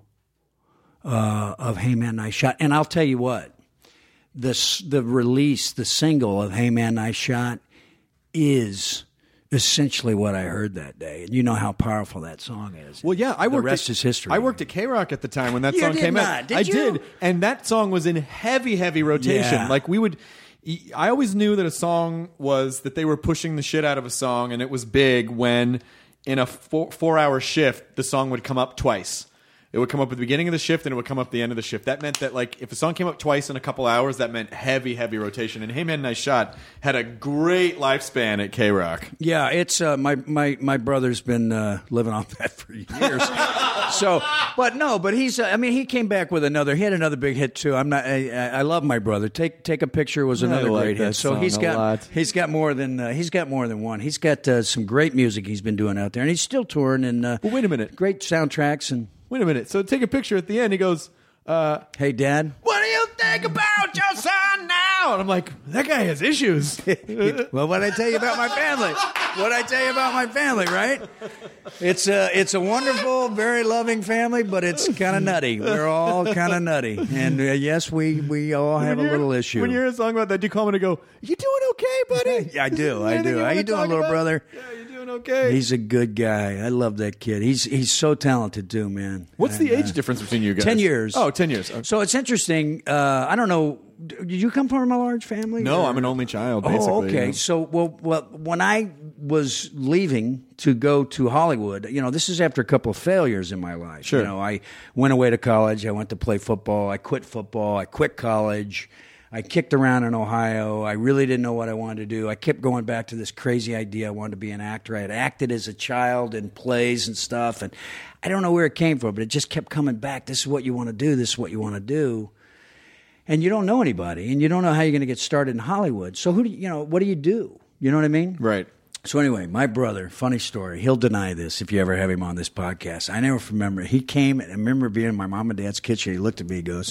Speaker 2: of Hey Man, Nice Shot. And I'll tell you what, the single of Hey Man, Nice Shot is essentially what I heard that day. And you know how powerful that song is.
Speaker 7: Well, yeah,
Speaker 2: the rest is history.
Speaker 7: I worked at K-Rock at the time when that
Speaker 2: You
Speaker 7: song
Speaker 2: did
Speaker 7: came
Speaker 2: not,
Speaker 7: out.
Speaker 2: did
Speaker 7: I
Speaker 2: you?
Speaker 7: did, and that song was in heavy, heavy rotation.
Speaker 2: Yeah.
Speaker 7: Like I always knew that a song was, that they were pushing the shit out of a song, and it was big when... in a 4-hour shift, the song would come up twice. It would come up at the beginning of the shift, and it would come up at the end of the shift. That meant that, like, if a song came up twice in a couple hours, that meant heavy, heavy rotation. And Hey Man, Nice Shot had a great lifespan at K-Rock.
Speaker 2: Yeah, it's my brother's been living off that for years. But he's he came back with he had another big hit too. I love my brother. Take a Picture was another great hit. So he's got more than one. He's got some great music he's been doing out there, and he's still touring. And
Speaker 7: well, wait a minute,
Speaker 2: great soundtracks. And
Speaker 7: wait a minute. So Take a Picture at the end, he goes,
Speaker 2: "Hey, Dad,
Speaker 7: what do you think about your son now?" And I'm like, that guy has issues.
Speaker 2: Well, what'd I tell you about my family? What'd I tell you about my family, right? It's a wonderful, very loving family, but it's kind of nutty. We're all kind of nutty. And yes, we all have a little issue.
Speaker 7: When you hear a song about that, do you call him and go, "You doing okay, buddy?"
Speaker 2: Yeah, I do. How you doing, little brother?
Speaker 7: Yeah, you doing okay?
Speaker 2: He's a good guy. I love that kid. He's so talented too, man.
Speaker 7: What's the age difference between you guys?
Speaker 2: 10 years.
Speaker 7: Oh, 10 years. Okay.
Speaker 2: So it's interesting. I don't know. Did you come from a large family?
Speaker 7: No,
Speaker 2: or?
Speaker 7: I'm an only child, basically.
Speaker 2: Oh, okay.
Speaker 7: Yeah.
Speaker 2: So, well, when I was leaving to go to Hollywood, this is after a couple of failures in my life.
Speaker 7: Sure.
Speaker 2: I went away to college. I went to play football. I quit football. I quit college. I kicked around in Ohio. I really didn't know what I wanted to do. I kept going back to this crazy idea I wanted to be an actor. I had acted as a child in plays and stuff, and I don't know where it came from, but it just kept coming back. This is what you want to do. This is what you want to do. And you don't know anybody, and you don't know how you're going to get started in Hollywood. So what do you do? You know what I mean?
Speaker 7: Right.
Speaker 2: So anyway, my brother, funny story. He'll deny this if you ever have him on this podcast. I never remember. He came, and I remember being in my mom and dad's kitchen. He looked at me, he goes,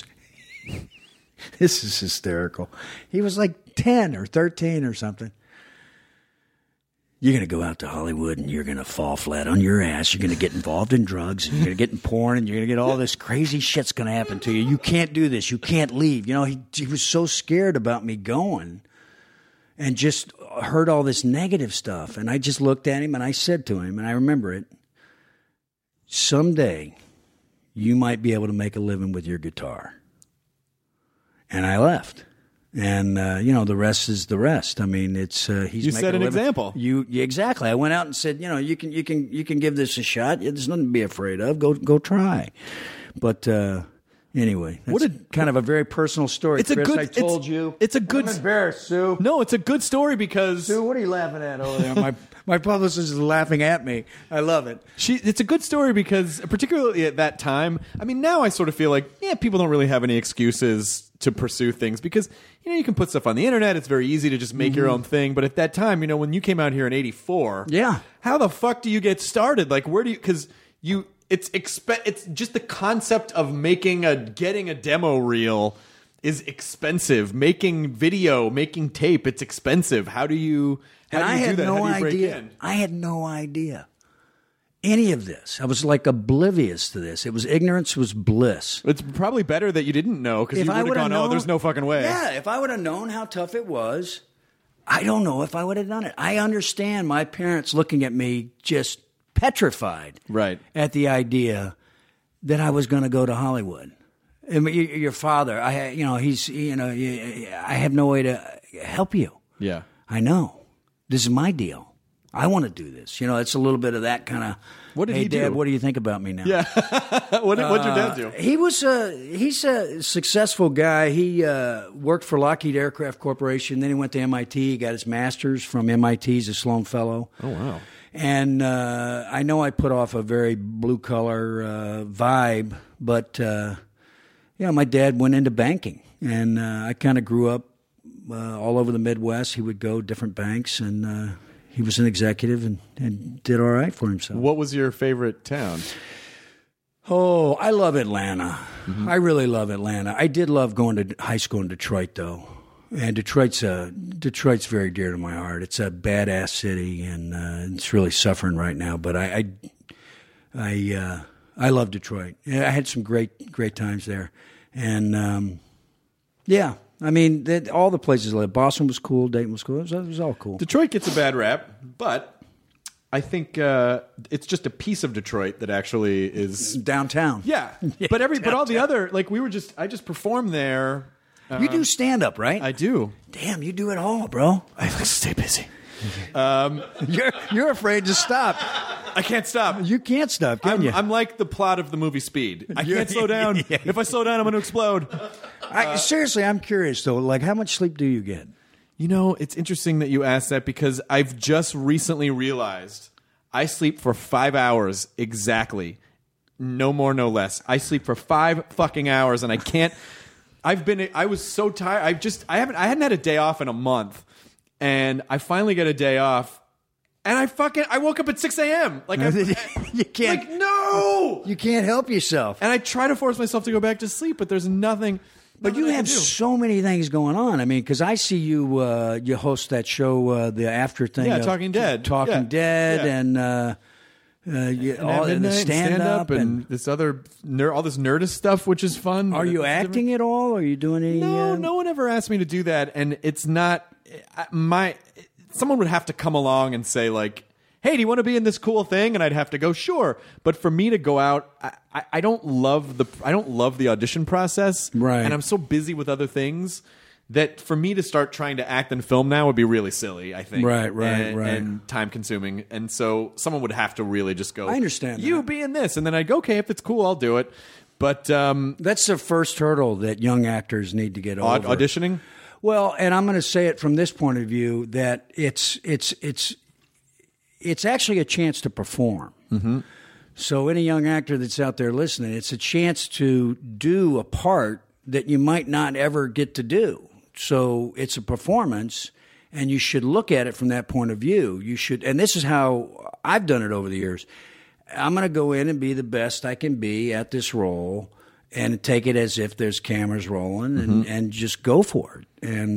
Speaker 2: this is hysterical. He was like 10 or 13 or something. you're going to go out to Hollywood and you're going to fall flat on your ass. You're going to get involved in drugs and you're going to get in porn and you're going to get all this crazy shit's going to happen to you. You can't do this. You can't leave. You know, he was so scared about me going and just heard all this negative stuff. And I just looked at him and I said to him, and I remember it, someday you might be able to make a living with your guitar. And I left. And the rest is the rest. I mean, it's he's.
Speaker 7: You set an example.
Speaker 2: Exactly. I went out and said, you can give this a shot. There's nothing to be afraid of. Go try. But anyway, that's kind of a very personal story.
Speaker 7: It's
Speaker 2: Chris,
Speaker 7: a good.
Speaker 2: I told you.
Speaker 7: It's a good.
Speaker 2: I'm embarrassed, Sue.
Speaker 7: No, it's a good story because
Speaker 2: Sue, what are you laughing at over there? My publicist is laughing at me. I love it.
Speaker 7: It's a good story because, particularly at that time, I mean, now I sort of feel like, people don't really have any excuses to pursue things because, you can put stuff on the internet. It's very easy to just make your own thing. But at that time, when you came out here in '84, how the fuck do you get started? Like, where do you? Because it's just the concept of getting a demo reel is expensive. Making video, making tape, it's expensive. How do you?
Speaker 2: I had no idea. I had no idea any of this. I was like oblivious to this. It was ignorance was bliss.
Speaker 7: It's probably better that you didn't know because you would have gone, oh, there's no fucking way.
Speaker 2: Yeah, if I would have known how tough it was, I don't know if I would have done it. I understand my parents looking at me just petrified at the idea that I was going to go to Hollywood. I mean, your father, I have no way to help you.
Speaker 7: Yeah.
Speaker 2: I know. This is my deal. I want to do this. It's a little bit of that kind of.
Speaker 7: What did he do?
Speaker 2: Dad, what do you think about me now?
Speaker 7: Yeah. What did your dad do?
Speaker 2: He's a successful guy. He worked for Lockheed Aircraft Corporation. Then he went to MIT. He got his master's from MIT. He's a Sloan Fellow.
Speaker 7: Oh, wow.
Speaker 2: And I know I put off a very blue-collar vibe, but my dad went into banking. And I kind of grew up all over the Midwest. He would go different banks, and he was an executive and did all right for himself.
Speaker 7: What was your favorite town?
Speaker 2: Oh, I love Atlanta. Mm-hmm. I really love Atlanta. I did love going to high school in Detroit, though. And Detroit's very dear to my heart. It's a badass city, and it's really suffering right now. But I love Detroit. I had some great times there, and I mean, all the places I lived. Boston was cool. Dayton was cool. It was all cool.
Speaker 7: Detroit gets a bad rap, but I think it's just a piece of Detroit that actually is
Speaker 2: downtown.
Speaker 7: Yeah, but all the other I just performed there.
Speaker 2: You do stand up, right?
Speaker 7: I do.
Speaker 2: Damn, you do it all, bro.
Speaker 7: I like to stay busy.
Speaker 2: You're afraid to stop.
Speaker 7: I can't stop.
Speaker 2: You can't stop, can you?
Speaker 7: I'm like the plot of the movie Speed. I can't slow down. If I slow down, I'm going to explode.
Speaker 2: Seriously, I'm curious, though. Like, how much sleep do you get?
Speaker 7: It's interesting that you asked that because I've just recently realized I sleep for 5 hours exactly. No more, no less. I sleep for 5 fucking hours, and I can't... I was so tired. I hadn't had a day off in a month, and I finally get a day off, and I woke up at 6 a.m. Like
Speaker 2: you can't.
Speaker 7: Like, no,
Speaker 2: you can't help yourself.
Speaker 7: And I try to force myself to go back to sleep, but there's nothing.
Speaker 2: But you have so many things going on. I mean, because I see you you host that show, the after thing.
Speaker 7: Yeah, Talking Dead.
Speaker 2: Talking Dead, and.
Speaker 7: All the stand up and this other all this Nerdist stuff, which is fun.
Speaker 2: Are you acting at all? Are you doing any?
Speaker 7: No one ever asked me to do that, and it's not someone would have to come along and say like, "Hey, do you want to be in this cool thing?" And I'd have to go, "Sure." But for me to go out, I don't love the audition process,
Speaker 2: right?
Speaker 7: And I'm so busy with other things that for me to start trying to act and film now would be really silly, I think.
Speaker 2: Right.
Speaker 7: And time consuming. And so someone would have to really just go,
Speaker 2: I understand
Speaker 7: you be in this. And then I'd go, okay, if it's cool, I'll do it. But
Speaker 2: that's the first hurdle that young actors need to get over.
Speaker 7: Auditioning?
Speaker 2: Well, and I'm going to say it from this point of view that it's actually a chance to perform.
Speaker 7: Mm-hmm.
Speaker 2: So any young actor that's out there listening, it's a chance to do a part that you might not ever get to do. So it's a performance, and you should look at it from that point of view. You should, and this is how I've done it over the years. I'm going to go in and be the best I can be at this role, and take it as if there's cameras rolling and just go for it. And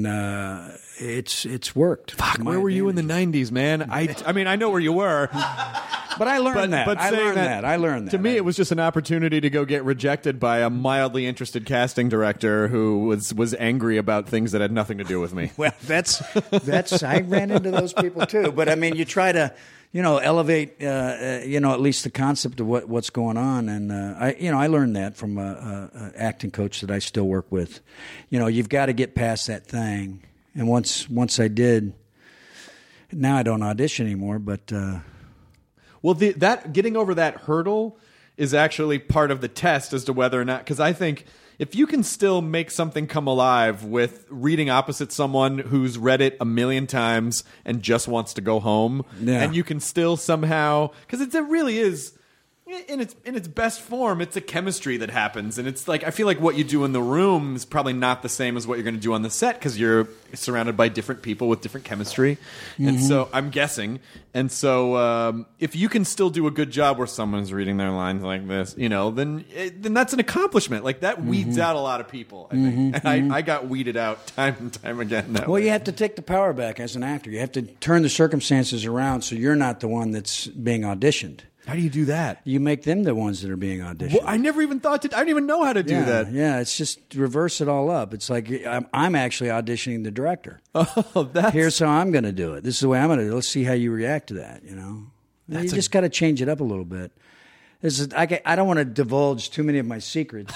Speaker 2: it's worked.
Speaker 7: Fuck, where were you in the 90s, man? I mean, I know where you were.
Speaker 2: But I learned that. I learned that.
Speaker 7: To me, it was just an opportunity to go get rejected by a mildly interested casting director who was angry about things that had nothing to do with me.
Speaker 2: Well, that's I ran into those people too. But I mean, you try to, elevate, at least the concept of what's going on. And I learned that from a acting coach that I still work with. You've got to get past that thing. And once I did, now I don't audition anymore. But
Speaker 7: well, that getting over that hurdle is actually part of the test as to whether or not, because I think if you can still make something come alive with reading opposite someone who's read it a million times and just wants to go home, and you can still somehow, because it really is in its best form, it's a chemistry that happens, and it's like I feel like what you do in the room is probably not the same as what you're going to do on the set because you're surrounded by different people with different chemistry, and so I'm guessing, and so if you can still do a good job where someone's reading their lines like this, then that's an accomplishment. Like that weeds out a lot of people, I think, and I got weeded out time and time again.
Speaker 2: Well, you have to take the power back as an actor. You have to turn the circumstances around so you're not the one that's being auditioned.
Speaker 7: How do you do that?
Speaker 2: You make them the ones that are being auditioned.
Speaker 7: Well, I never even thought I don't even know how to do that.
Speaker 2: Yeah, it's just reverse it all up. It's like I'm actually auditioning the director.
Speaker 7: Oh, here's
Speaker 2: how I'm going to do it. This is the way I'm going to do it. Let's see how you react to that, You just got to change it up a little bit. I don't want to divulge too many of my secrets.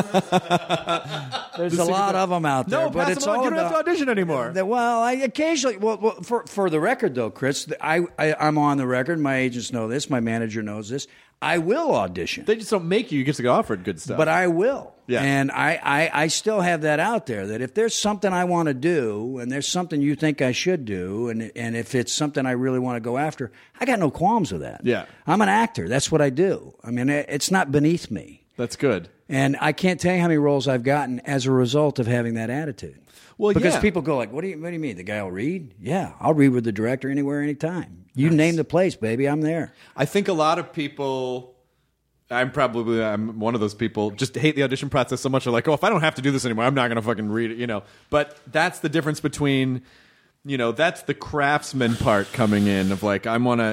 Speaker 2: There's a lot of them out there, but it's all
Speaker 7: you don't have to audition anymore.
Speaker 2: Well, I occasionally. Well, for the record though, Chris, I'm on the record. My agents know this. My manager knows this. I will audition.
Speaker 7: They just don't make you. You get to go offered good stuff.
Speaker 2: But I will.
Speaker 7: Yeah.
Speaker 2: And I still have that out there, that if there's something I want to do and there's something you think I should do, and if it's something I really want to go after, I got no qualms with that.
Speaker 7: Yeah.
Speaker 2: I'm an actor. That's what I do. I mean, it's not beneath me.
Speaker 7: That's good.
Speaker 2: And I can't tell you how many roles I've gotten as a result of having that attitude.
Speaker 7: Well,
Speaker 2: because people go like, what do you mean? The guy will read? Yeah, I'll read with the director anywhere, anytime. You name the place, baby, I'm there.
Speaker 7: I think a lot of people, I'm one of those people, just hate the audition process so much. They're like, if I don't have to do this anymore, I'm not going to fucking read it, But that's the difference between, that's the craftsman part coming in of like, I want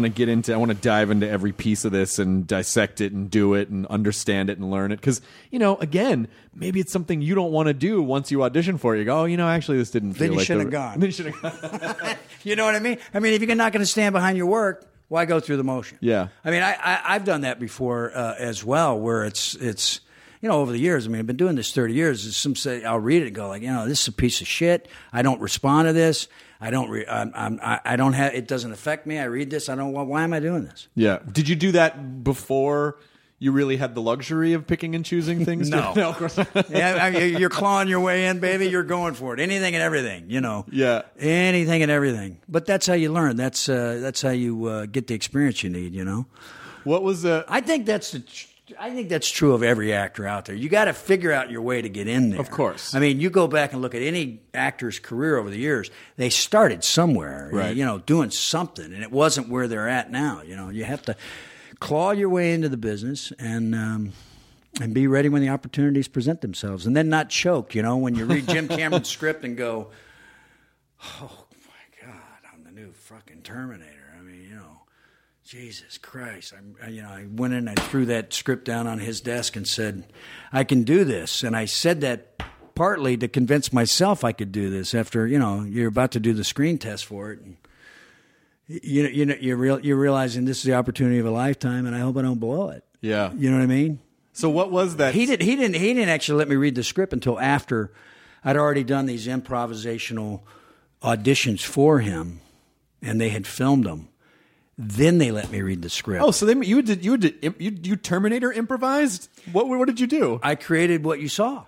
Speaker 7: to dive into every piece of this and dissect it and do it and understand it and learn it. Because, again, maybe it's something you don't want to do once you audition for it. You go, actually this didn't feel like
Speaker 2: Then you should have gone. You know what I mean? I mean, if you're not going to stand behind your work, why go through the motion?
Speaker 7: Yeah.
Speaker 2: I mean, I've done that before as well, where it's over the years. I mean, I've been doing this 30 years. Some say I'll read it and go like, this is a piece of shit. I don't respond to this. I don't have. It doesn't affect me. I read this. Why am I doing this?
Speaker 7: Yeah. Did you do that before you really had the luxury of picking and choosing things?
Speaker 2: No, of course not. Yeah, you're clawing your way in, baby. You're going for it. Anything and everything,
Speaker 7: Yeah.
Speaker 2: Anything and everything. But that's how you learn. That's how you get the experience you need.
Speaker 7: What was
Speaker 2: I think that's true of every actor out there. You got to figure out your way to get in there.
Speaker 7: Of course.
Speaker 2: I mean, you go back and look at any actor's career over the years. They started somewhere,
Speaker 7: right.
Speaker 2: Doing something, and it wasn't where they're at now. You have to claw your way into the business and be ready when the opportunities present themselves, and then not choke. When you read Jim Cameron's script and go, "Oh my God, I'm the new fucking Terminator." I mean, Jesus Christ! I went in, I threw that script down on his desk and said, "I can do this." And I said that partly to convince myself I could do this. After you're about to do the screen test for it. And, you're realizing this is the opportunity of a lifetime, and I hope I don't blow it.
Speaker 7: Yeah,
Speaker 2: you know what I mean.
Speaker 7: So what was that?
Speaker 2: He didn't actually let me read the script until after I'd already done these improvisational auditions for him, and they had filmed them. Then they let me read the script.
Speaker 7: Oh, so you Terminator improvised? What did you do?
Speaker 2: I created what you saw.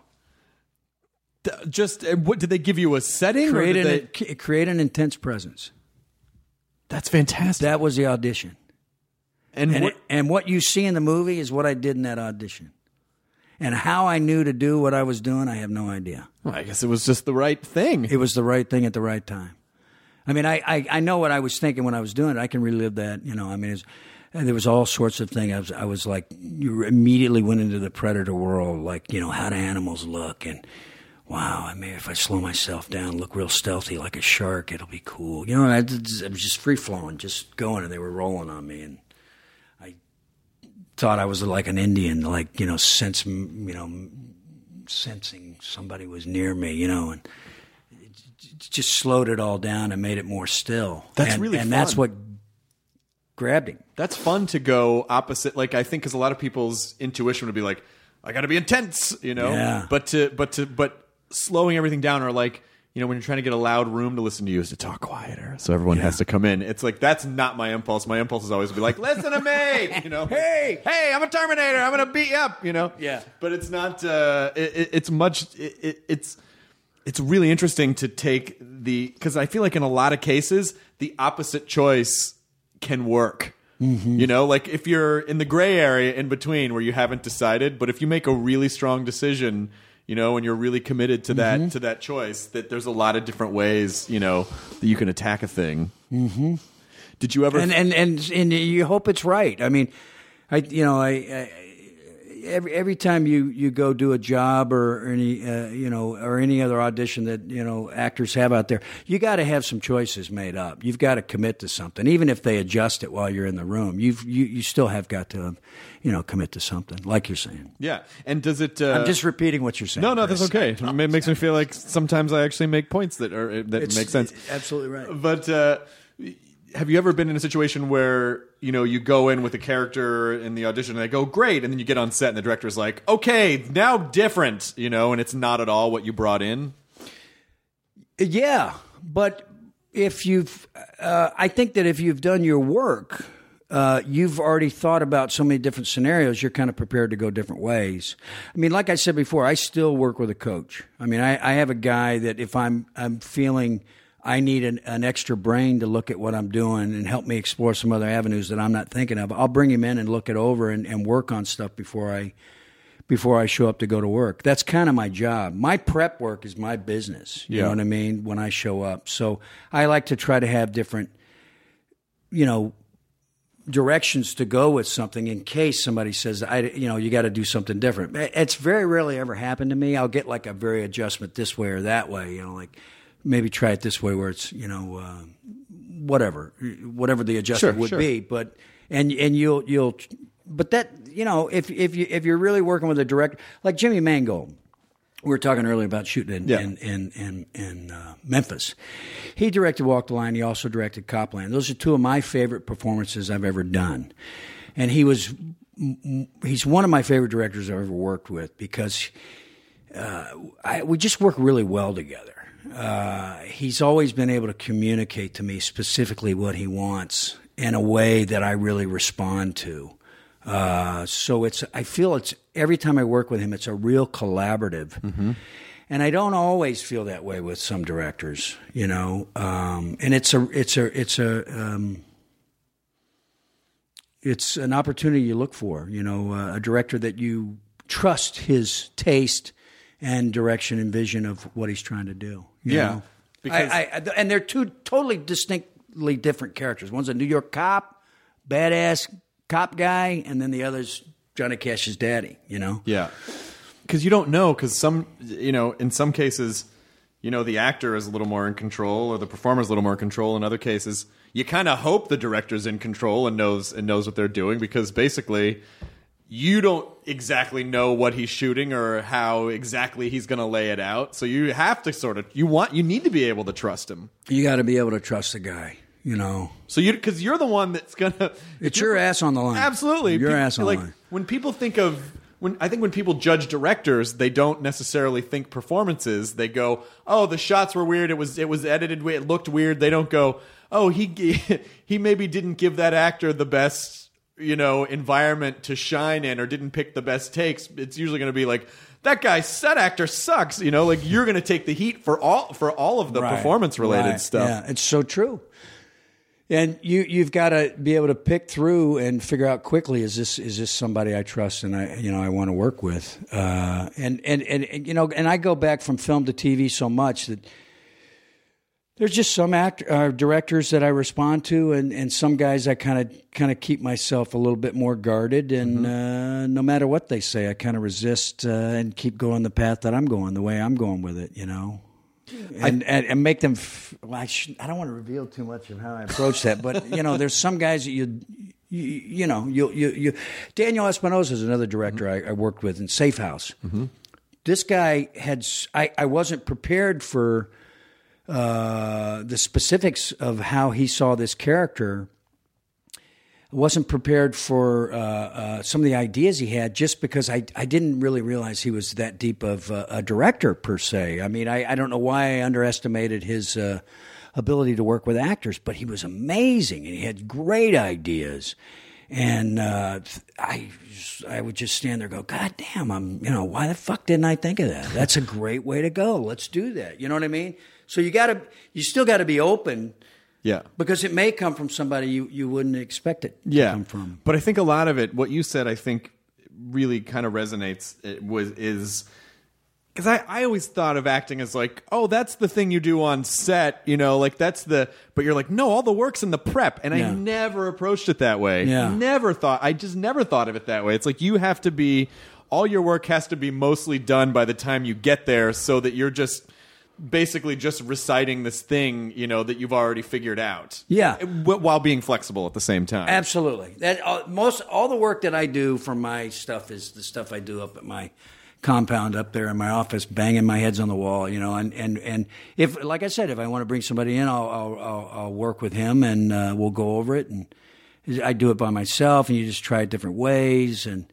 Speaker 7: What did they give you a setting?
Speaker 2: Create an intense presence.
Speaker 7: That's fantastic.
Speaker 2: That was the audition. And what you see in the movie is what I did in that audition. And how I knew to do what I was doing, I have no idea.
Speaker 7: Well, I guess it was just the right thing.
Speaker 2: It was the right thing at the right time. I mean, I know what I was thinking when I was doing it. I can relive that. And there was all sorts of things. I was like, you immediately went into the predator world, like, how do animals look? And wow, I mean, if I slow myself down, look real stealthy like a shark, it'll be cool. And it was just free flowing, just going, and they were rolling on me. And I thought I was like an Indian, like, sensing somebody was near me, and it just slowed it all down and made it more still.
Speaker 7: That's really fun.
Speaker 2: And that's what grabbed him.
Speaker 7: That's fun to go opposite. Like, I think because a lot of people's intuition would be like, I got to be intense,
Speaker 2: Yeah.
Speaker 7: But slowing everything down, or like, when you're trying to get a loud room to listen to you, is to talk quieter, so everyone has to come in. It's like, that's not my impulse. My impulse is always to be like, listen to me, hey, I'm a Terminator, I'm gonna beat you up,
Speaker 2: Yeah.
Speaker 7: But it's not. It's really interesting to take because I feel like in a lot of cases the opposite choice can work. Mm-hmm. Like if you're in the gray area in between where you haven't decided, but if you make a really strong decision, and you're really committed to that choice, that there's a lot of different ways, that you can attack a thing. Mm-hmm. Did you ever?
Speaker 2: And you hope it's right. I mean, every time you go do a job or any or any other audition that actors have out there, you got to have some choices made up. You've got to commit to something, even if they adjust it while you're in the room. You still have got to commit to something, like you're saying.
Speaker 7: Yeah, and does it?
Speaker 2: I'm just repeating what you're saying.
Speaker 7: No,
Speaker 2: Chris.
Speaker 7: that's okay. It makes me feel like sometimes I actually make points that make sense.
Speaker 2: Absolutely right.
Speaker 7: But have you ever been in a situation where you go in with a character in the audition and they go great, and then you get on set and the director's like, okay, now different, and it's not at all what you brought in?
Speaker 2: Yeah, but if I think that if you've done your work, you've already thought about so many different scenarios, you're kind of prepared to go different ways. I mean, like I said before, I still work with a coach. I mean, I have a guy that if I'm feeling I need an extra brain to look at what I'm doing and help me explore some other avenues that I'm not thinking of, I'll bring him in and look it over and work on stuff before I show up to go to work. That's kind of my job. My prep work is my business. You know what I mean? When I show up. So I like to try to have different, directions to go with something in case somebody says, you got to do something different. It's very rarely ever happened to me. I'll get like a very adjustment this way or that way, like, maybe try it this way where it's, whatever the adjustment would be. But, and you'll, but that, if you're really working with a director, like Jimmy Mangold, we were talking earlier about shooting in Memphis. He directed Walk the Line. He also directed Copland. Those are two of my favorite performances I've ever done. And he's one of my favorite directors I've ever worked with because, we just work really well together. He's always been able to communicate to me specifically what he wants in a way that I really respond to. So I feel it's every time I work with him, it's a real collaborative. Mm-hmm. And I don't always feel that way with some directors, and it's an opportunity you look for, a director that you trust his taste and direction and vision of what he's trying to do. You know?
Speaker 7: Because
Speaker 2: and they're two totally distinctly different characters. One's a New York cop, badass cop guy, and then the other's Johnny Cash's daddy.
Speaker 7: Yeah, because you don't know. Because in some cases, the actor is a little more in control, or the performer is a little more in control. In other cases, you kind of hope the director's in control and knows what they're doing, because basically, you don't exactly know what he's shooting or how exactly he's going to lay it out. So you have to you need to be able to trust him.
Speaker 2: You got to be able to trust the guy,
Speaker 7: So because you're the one that's going to...
Speaker 2: It's your ass on the line.
Speaker 7: Absolutely.
Speaker 2: Your ass on the line.
Speaker 7: When people think of... I think when people judge directors, they don't necessarily think performances. They go, oh, the shots were weird. It was edited. It looked weird. They don't go, oh, he maybe didn't give that actor the best... environment to shine in, or didn't pick the best takes. It's usually going to be like, that guy's set actor sucks. Like you're going to take the heat for all of the performance related stuff.
Speaker 2: Yeah, it's so true. And you've got to be able to pick through and figure out quickly, is this somebody I trust and I want to work with. And I go back from film to TV so much that There's just some directors that I respond to, and some guys I kind of keep myself a little bit more guarded, and no matter what they say, I kind of resist and keep going the path that I'm going, the way I'm going with it, and make them. I don't want to reveal too much of how I approach that, but there's some guys that you Daniel Espinosa is another director I worked with in Safe House. This guy I wasn't prepared for the specifics of how he saw this character. I wasn't prepared for some of the ideas he had, just because I didn't really realize he was that deep of a director per se. I mean, I don't know why I underestimated his ability to work with actors, but he was amazing and he had great ideas. And I would just stand there and go, God damn, why the fuck didn't I think of that? That's a great way to go. Let's do that. You know what I mean? So you still got to be open.
Speaker 7: Yeah.
Speaker 2: Because it may come from somebody you wouldn't expect it to come from.
Speaker 7: But I think a lot of it, what you said, I think really kind of resonates is because I always thought of acting as like, oh, that's the thing you do on set, but you're like, no, all the work's in the prep. And I never approached it that way.
Speaker 2: Yeah.
Speaker 7: I just never thought of it that way. It's like all your work has to be mostly done by the time you get there, so that you're just basically just reciting this thing, that you've already figured out.
Speaker 2: Yeah.
Speaker 7: While being flexible at the same time.
Speaker 2: Absolutely. That all the work that I do for my stuff is the stuff I do up at my compound up there in my office, banging my heads on the wall, and if, like I said, if I want to bring somebody in, I'll work with him and we'll go over it, and I do it by myself, and you just try it different ways, and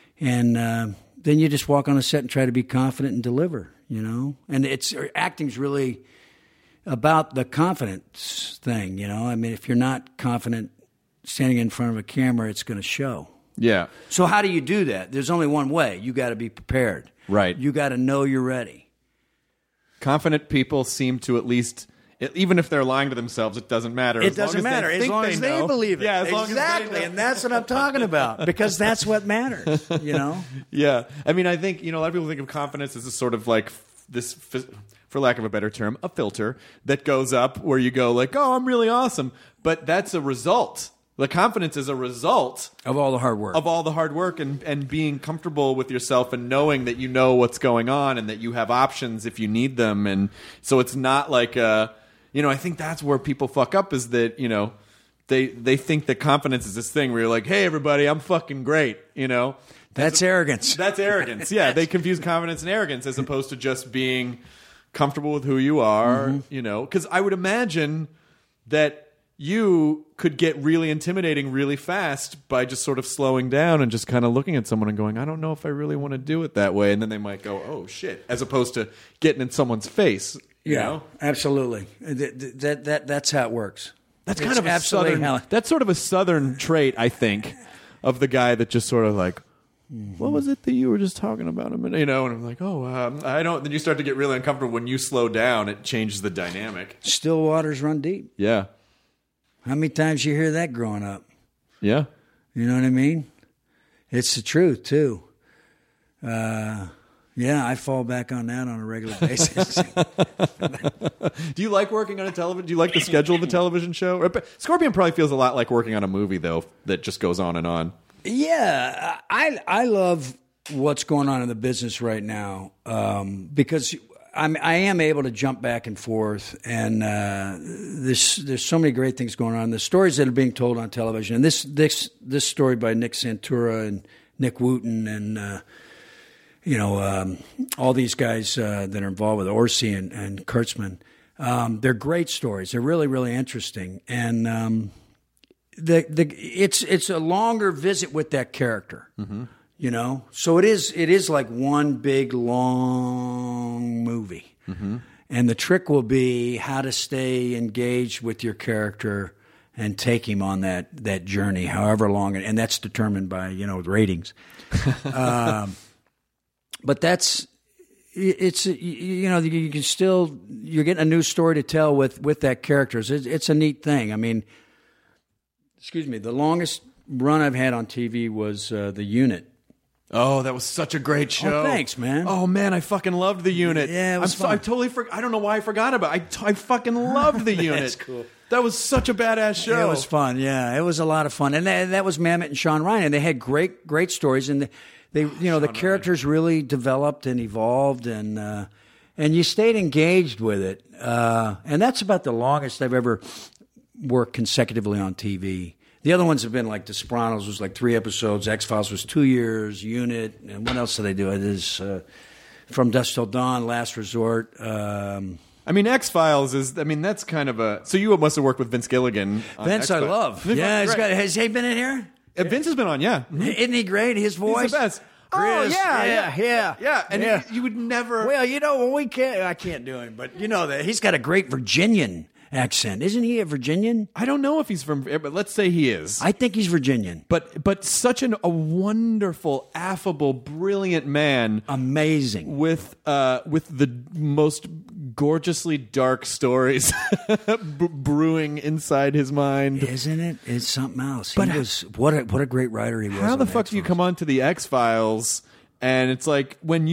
Speaker 2: then you just walk on a set and try to be confident and deliver. And acting's really about the confidence thing, I mean, if you're not confident standing in front of a camera, it's going to show.
Speaker 7: Yeah.
Speaker 2: So how do you do that? There's only one way. You got to be prepared.
Speaker 7: Right.
Speaker 2: You got to know you're ready.
Speaker 7: Confident people seem to, at least, even if they're lying to themselves, it doesn't matter.
Speaker 2: It doesn't matter as long as they believe it.
Speaker 7: Yeah, as long
Speaker 2: exactly.
Speaker 7: as they know.
Speaker 2: And that's what I'm talking about, because that's what matters,
Speaker 7: Yeah. I mean, I think, a lot of people think of confidence as a sort of like this, for lack of a better term, a filter that goes up where you go like, oh, I'm really awesome. But that's a result. The confidence is a result
Speaker 2: of all the hard work.
Speaker 7: Of all the hard work and being comfortable with yourself and knowing that you know what's going on and that you have options if you need them. And so it's not like, I think that's where people fuck up, is that, they think that confidence is this thing where you're like, hey, everybody, I'm fucking great,
Speaker 2: That's arrogance.
Speaker 7: That's arrogance. Yeah, they confuse confidence and arrogance as opposed to just being comfortable with who you are, Because I would imagine that you could get really intimidating really fast by just sort of slowing down and just kind of looking at someone and going, I don't know if I really want to do it that way. And then they might go, oh, shit, as opposed to getting in someone's face. You know?
Speaker 2: Absolutely. That's how it works.
Speaker 7: That's kind of that's sort of a Southern trait, I think, of the guy that just sort of like, what was it that you were just talking about a minute? And I'm like, I don't. Then you start to get really uncomfortable when you slow down. It changes the dynamic.
Speaker 2: Still waters run deep.
Speaker 7: Yeah.
Speaker 2: How many times you hear that growing up?
Speaker 7: Yeah.
Speaker 2: You know what I mean? It's the truth, too. I fall back on that on a regular basis.
Speaker 7: Do you like working on a television? Do you like the schedule of the television show? Scorpion probably feels a lot like working on a movie, though, that just goes on and on.
Speaker 2: Yeah. I love what's going on in the business right now, because I am able to jump back and forth, and there's so many great things going on. The stories that are being told on television, and this story by Nick Santura and Nick Wooten and all these guys that are involved with Orsi and Kurtzman, they're great stories. They're really, really interesting, and it's a longer visit with that character. Mm-hmm. So it is like one big long movie. Mm-hmm. And the trick will be how to stay engaged with your character and take him on that journey, however long, and that's determined by, ratings. But you can still, you're getting a new story to tell with that character. It's a neat thing. I mean, the longest run I've had on TV was The Unit.
Speaker 7: Oh, that was such a great show.
Speaker 2: Oh, thanks, man.
Speaker 7: Oh, man, I fucking loved The Unit.
Speaker 2: Yeah, it was fun.
Speaker 7: I totally I don't know why I forgot about it. I fucking loved The Unit.
Speaker 2: That's cool.
Speaker 7: That was such a badass show.
Speaker 2: It was fun, yeah. It was a lot of fun. And that was Mamet and Sean Ryan. And they had great stories. And the characters really developed and evolved. And you stayed engaged with it. And that's about the longest I've ever worked consecutively on TV. The other ones have been like The Sopranos was like 3 episodes, X-Files was 2 years, Unit, and what else did they do? It is From Dusk Till Dawn, Last Resort.
Speaker 7: I mean, X-Files is, that's kind of a... So you must have worked with Vince Gilligan on
Speaker 2: Vince,
Speaker 7: X-Files.
Speaker 2: I love. Yeah, has he been in here?
Speaker 7: Vince has been on, yeah. Mm-hmm.
Speaker 2: Isn't he great? His voice?
Speaker 7: He's the best.
Speaker 2: Chris,
Speaker 7: Yeah, and you would never...
Speaker 2: Well, I can't do him, but you know that he's got a great Virginian accent. Isn't he a Virginian?
Speaker 7: I don't know if he's from, but let's say he is.
Speaker 2: I think he's Virginian.
Speaker 7: But such a wonderful, affable, brilliant man.
Speaker 2: Amazing.
Speaker 7: With the most gorgeously dark stories brewing inside his mind.
Speaker 2: Isn't it? It's something else.
Speaker 7: But
Speaker 2: what a great writer he was.
Speaker 7: How the fuck do you come on to the X-Files and it's like when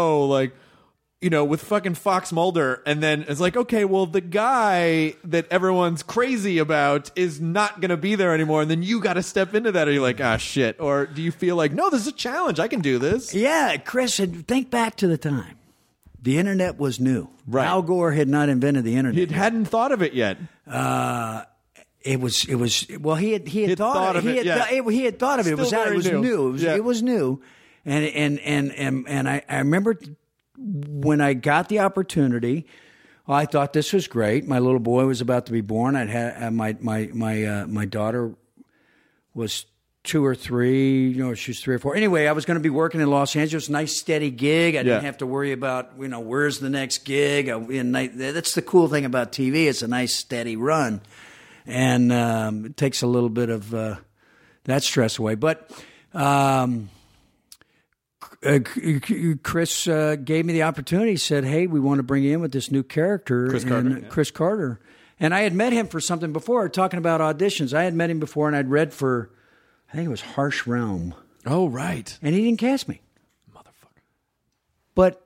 Speaker 7: with fucking Fox Mulder, and then it's like, okay, well, the guy that everyone's crazy about is not going to be there anymore, and then you got to step into that, or you're like, ah, shit. Or do you feel like, no, this is a challenge, I can do this?
Speaker 2: Yeah, Chris, think back to the time. The internet was new.
Speaker 7: Right.
Speaker 2: Al Gore had not invented the internet.
Speaker 7: He hadn't thought of it yet.
Speaker 2: It was. Well, he had thought of it. He had thought of it. It was new. It was new, and I remember when I got the opportunity, I thought this was great. My little boy was about to be born. I'd had my daughter was 2 or 3. She was 3 or 4. Anyway, I was going to be working in Los Angeles. Nice steady gig. I didn't have to worry about where's the next gig. That's the cool thing about TV. It's a nice steady run, and it takes a little bit of that stress away. But Chris gave me the opportunity. He said, hey, we want to bring you in with this new character. Chris Carter. And I had met him for something before, talking about auditions. I had met him before, and I'd read for, I think it was Harsh Realm.
Speaker 7: Oh, right.
Speaker 2: And he didn't cast me.
Speaker 7: Motherfucker.
Speaker 2: But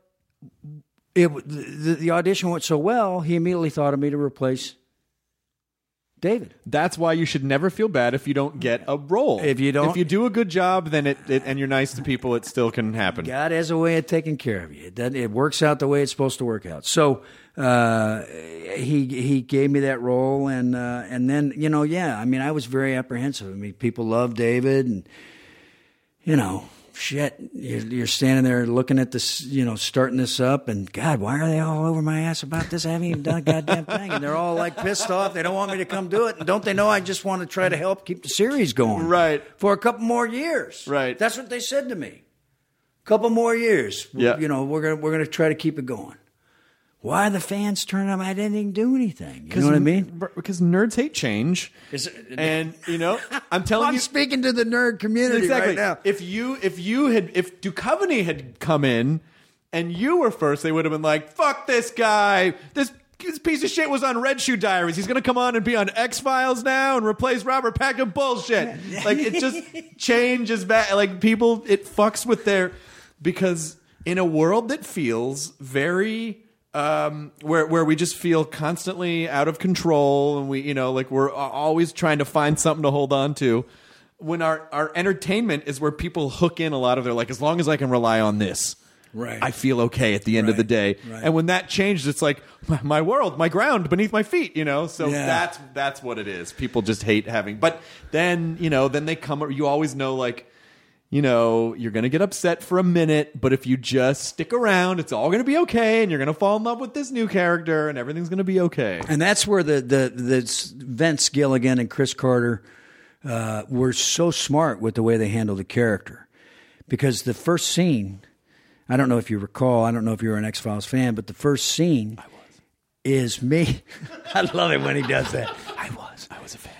Speaker 2: the audition went so well, he immediately thought of me to replace David.
Speaker 7: That's why you should never feel bad if you don't get a role.
Speaker 2: If you
Speaker 7: do a good job, then and you're nice to people, it still can happen.
Speaker 2: God has a way of taking care of you. It works out the way it's supposed to work out. So he gave me that role, and then I was very apprehensive. I mean, people love David, and shit, you're standing there looking at this, starting this up, and God, why are they all over my ass about this? I haven't even done a goddamn thing, and they're all like pissed off. They don't want me to come do it, and don't they know I just want to try to help keep the series going,
Speaker 7: right,
Speaker 2: for a couple more years,
Speaker 7: right?
Speaker 2: That's what they said to me. A couple more years,
Speaker 7: yeah.
Speaker 2: We're gonna try to keep it going. Why are the fans turning up? I didn't even do anything. You know what I mean?
Speaker 7: Because nerds hate change. I'm telling you.
Speaker 2: I'm speaking to the nerd community right now.
Speaker 7: If Duchovny had come in and you were first, they would have been like, fuck this guy. This piece of shit was on Red Shoe Diaries. He's going to come on and be on X-Files now and replace Robert Patrick. Bullshit. Like, it just changes back. Like, people, it fucks with their... Because in a world that feels very... where we just feel constantly out of control, and we're always trying to find something to hold on to. When our entertainment is where people hook in a lot of their, like, as long as I can rely on this,
Speaker 2: right,
Speaker 7: I feel okay at the end of the day.
Speaker 2: Right.
Speaker 7: And when that changes, it's like my world, my ground beneath my feet, So that's what it is. People just hate having, but then they come. You always know, like, you're going to get upset for a minute, but if you just stick around, it's all going to be okay, and you're going to fall in love with this new character, and everything's going to be okay.
Speaker 2: And that's where the Vince Gilligan and Chris Carter were so smart with the way they handled the character. Because the first scene, I don't know if you recall, I don't know if you're an X-Files fan, but the first scene is me. I love it when he does that. I was a fan.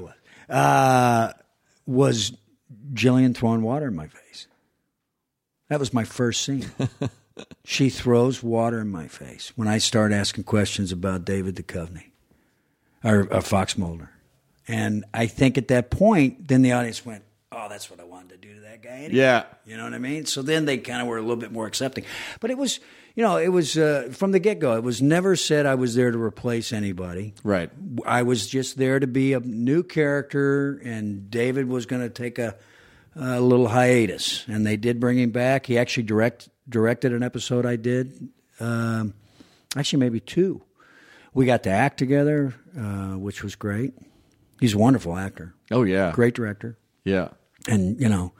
Speaker 2: Was Jillian throwing water in my face. That was my first scene. She throws water in my face when I start asking questions about David Duchovny or Fox Mulder. And I think at that point, then the audience went, oh, that's what I wanted to do to that guy anyway.
Speaker 7: Yeah.
Speaker 2: You know what I mean? So then they kind of were a little bit more accepting. But it was, from the get-go, it was never said I was there to replace anybody.
Speaker 7: Right.
Speaker 2: I was just there to be a new character, and David was going to take a little hiatus. And they did bring him back. He actually directed an episode I did. Actually, maybe 2. We got to act together, which was great. He's a wonderful actor.
Speaker 7: Oh, yeah.
Speaker 2: Great director.
Speaker 7: Yeah.
Speaker 2: And,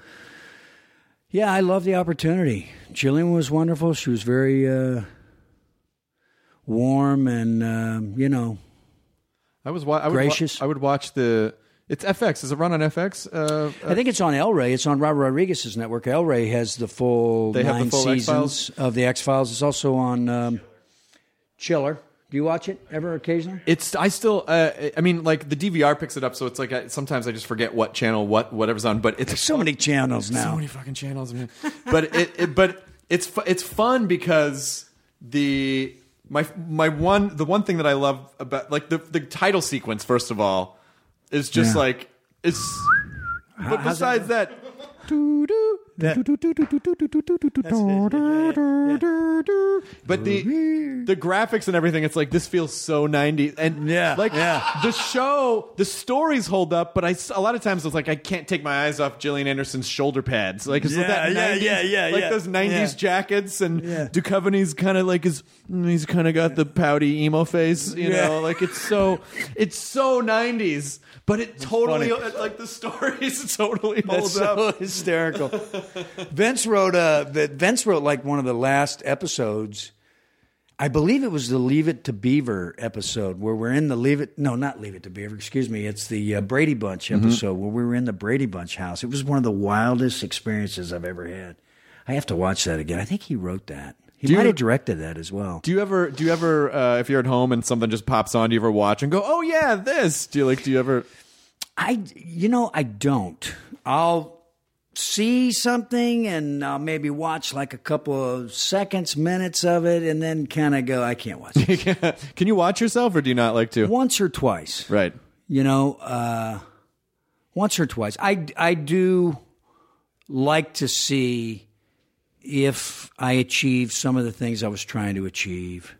Speaker 2: I love the opportunity. Jillian was wonderful. She was very warm and, gracious.
Speaker 7: I would watch it's FX. Is it run on FX?
Speaker 2: I think it's on El Rey. It's on Robert Rodriguez's network. El Rey has the full 9 seasons of the X-Files. It's also on Chiller. Do you watch it ever occasionally?
Speaker 7: The DVR picks it up, so it's like sometimes I just forget what channel, whatever's on. But
Speaker 2: there's so many channels now.
Speaker 7: So many fucking channels, man. But it's fun because the one thing that I love about the title sequence, first of all, is just like it's. But besides that. But the graphics and everything, it's like this feels so 90s, and the stories hold up, but a lot of times it's like I can't take my eyes off Gillian Anderson's shoulder pads, like those 90s jackets, and Duchovny's kind of like he's kind of got the pouty emo face, like it's so 90s. But it totally, like the stories, totally holds up.
Speaker 2: That's so hysterical. Vince wrote like one of the last episodes. I believe it was the Leave It to Beaver episode where we're in the not Leave It to Beaver, excuse me. It's the Brady Bunch episode where we were in the Brady Bunch house. It was one of the wildest experiences I've ever had. I have to watch that again. I think he wrote that. He might have directed that as well.
Speaker 7: Do you ever, if you're at home and something just pops on, do you ever watch and go, oh yeah, this? Do you ever?
Speaker 2: I don't. I'll see something and I'll maybe watch like a couple of seconds, minutes of it, and then kind of go, I can't watch it.
Speaker 7: Can you watch yourself, or do you not like to?
Speaker 2: Once or twice.
Speaker 7: Right.
Speaker 2: Once or twice. I do like to see if I achieve some of the things I was trying to achieve,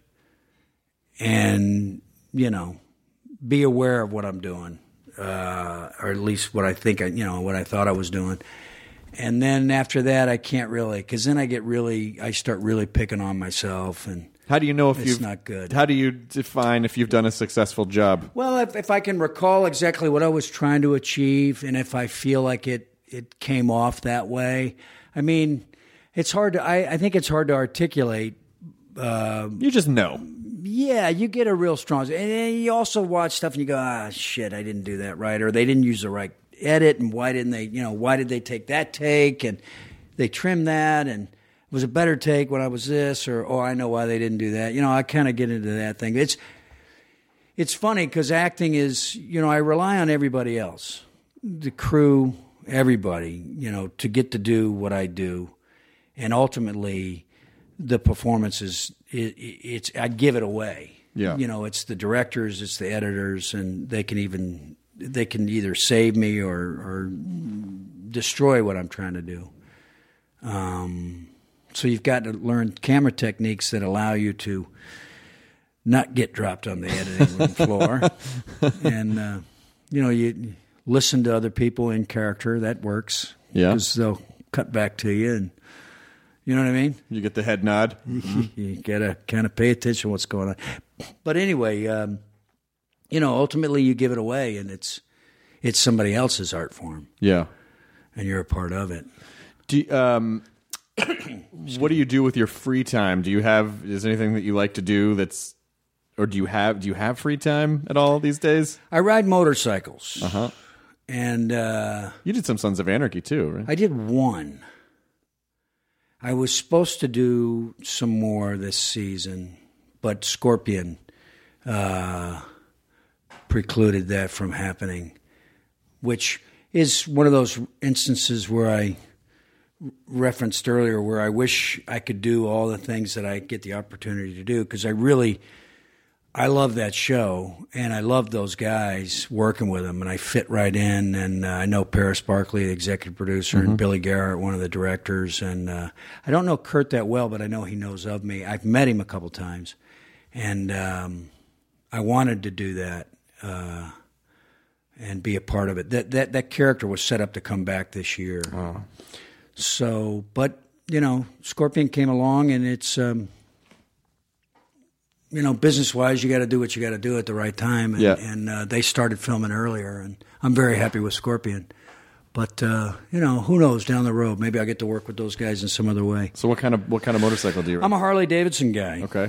Speaker 2: and be aware of what I'm doing, or at least what I think what I thought I was doing. And then after that, I can't really, because then I start really picking on myself, and
Speaker 7: how do you know if
Speaker 2: it's not good?
Speaker 7: How do you define if you've done a successful job?
Speaker 2: Well, if I can recall exactly what I was trying to achieve, and if I feel like it came off that way, I mean. It's hard to. I think it's hard to articulate.
Speaker 7: You just know.
Speaker 2: Yeah, you get a real strong. And you also watch stuff and you go, shit, I didn't do that right, or they didn't use the right edit, and why didn't they? Why did they take that take and they trimmed that, and it was a better take when I was this, or I know why they didn't do that. I kind of get into that thing. It's funny because acting is, I rely on everybody else, the crew, everybody, to get to do what I do. And ultimately, the performance I give it away.
Speaker 7: Yeah.
Speaker 2: It's the directors, it's the editors, and they can either save me or destroy what I'm trying to do. So you've got to learn camera techniques that allow you to not get dropped on the editing room floor. And, you listen to other people in character. That works.
Speaker 7: Yeah.
Speaker 2: Because they'll cut back to you, and you know what I mean?
Speaker 7: You get the head nod.
Speaker 2: You got to kind of pay attention to what's going on. But anyway, ultimately you give it away, and it's somebody else's art form.
Speaker 7: Yeah.
Speaker 2: And you're a part of it.
Speaker 7: What do you do with your free time? Is there anything that you like to do or do you have free time at all these days?
Speaker 2: I ride motorcycles.
Speaker 7: Uh-huh.
Speaker 2: And
Speaker 7: you did some Sons of Anarchy too, right?
Speaker 2: I did one. I was supposed to do some more this season, but Scorpion precluded that from happening, which is one of those instances where I referenced earlier where I wish I could do all the things that I get the opportunity to do, because I really I love that show, and I love those guys working with them, and I fit right in. And I know Paris Barkley, the executive producer, and Billy Garrett, one of the directors. And I don't know Kurt that well, but I know he knows of me. I've met him a couple times, and I wanted to do that and be a part of it. That character was set up to come back this year.
Speaker 7: Oh.
Speaker 2: So, but Scorpion came along, and it's. Business-wise, you got to do what you got to do at the right time, and they started filming earlier, and I'm very happy with Scorpion. But who knows down the road? Maybe I'll get to work with those guys in some other way.
Speaker 7: So what kind of motorcycle do you ride?
Speaker 2: I'm a Harley Davidson guy.
Speaker 7: Okay.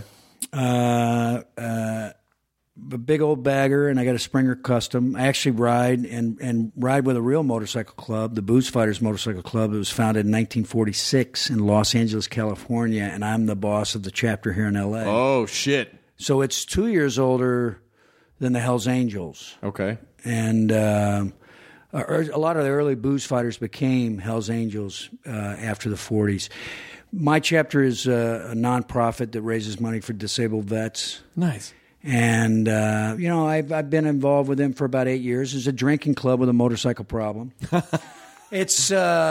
Speaker 2: A big old bagger, and I got a Springer Custom. I actually ride with a real motorcycle club, the Booze Fighters Motorcycle Club. It was founded in 1946 in Los Angeles, California, and I'm the boss of the chapter here in L.A.
Speaker 7: Oh, shit.
Speaker 2: So it's 2 years older than the Hells Angels.
Speaker 7: Okay.
Speaker 2: And a lot of the early Booze Fighters became Hells Angels after the 40s. My chapter is a nonprofit that raises money for disabled vets.
Speaker 7: Nice.
Speaker 2: And I've been involved with them for about 8 years. It's a drinking club with a motorcycle problem. It's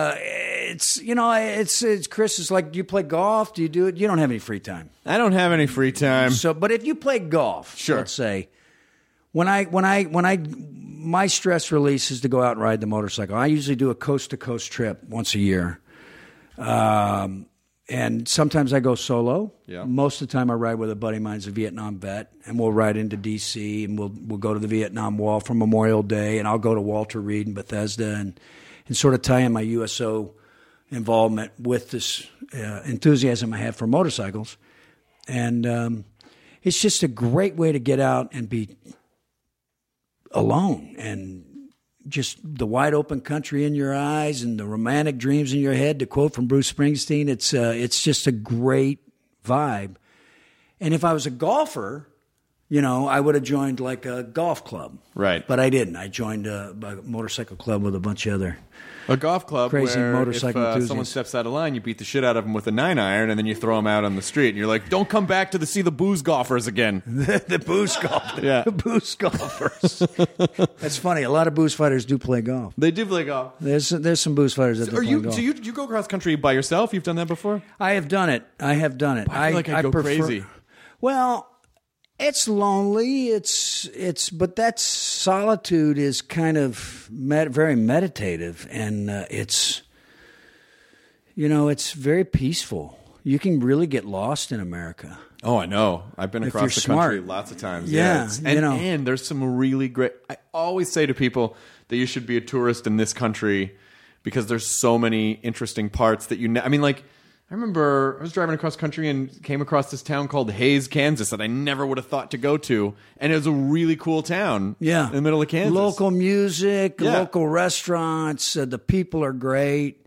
Speaker 2: Chris. It's like, do you play golf? Do you do it? You don't have any free time.
Speaker 7: I don't have any free time.
Speaker 2: So, but if you play golf,
Speaker 7: sure.
Speaker 2: Let's say, my stress release is to go out and ride the motorcycle. I usually do a coast to coast trip once a year. And sometimes I go solo.
Speaker 7: Yeah.
Speaker 2: Most of the time I ride with a buddy of mine who's a Vietnam vet, and we'll ride into D.C., and we'll go to the Vietnam Wall for Memorial Day, and I'll go to Walter Reed in Bethesda and sort of tie in my USO involvement with this enthusiasm I have for motorcycles. And it's just a great way to get out and be alone and just the wide open country in your eyes and the romantic dreams in your head, to quote from Bruce Springsteen. It's just a great vibe. And if I was a golfer, I would have joined like a golf club.
Speaker 7: Right.
Speaker 2: But I didn't. I joined a motorcycle club with a bunch of other
Speaker 7: a golf club
Speaker 2: crazy
Speaker 7: where
Speaker 2: motorcycle
Speaker 7: if someone steps out of line, you beat the shit out of them with a 9-iron, and then you throw them out on the street. And you're like, don't come back to see the booze golfers again.
Speaker 2: The booze golfers.
Speaker 7: Yeah.
Speaker 2: The booze golfers. That's funny. A lot of booze fighters do play golf.
Speaker 7: They do play golf.
Speaker 2: There's some booze fighters that play golf.
Speaker 7: So you go cross country by yourself? You've done that before?
Speaker 2: I have done it.
Speaker 7: I feel like I'd go crazy.
Speaker 2: Well, it's lonely. But that solitude is kind of very meditative, and it's very peaceful. You can really get lost in America.
Speaker 7: Oh, I know. I've been across the country lots of times.
Speaker 2: Yeah,
Speaker 7: and there's some really great. I always say to people that you should be a tourist in this country because there's so many interesting parts that I remember I was driving across country and came across this town called Hays, Kansas that I never would have thought to go to. And it was a really cool town in the middle of Kansas.
Speaker 2: Local music, local restaurants, the people are great.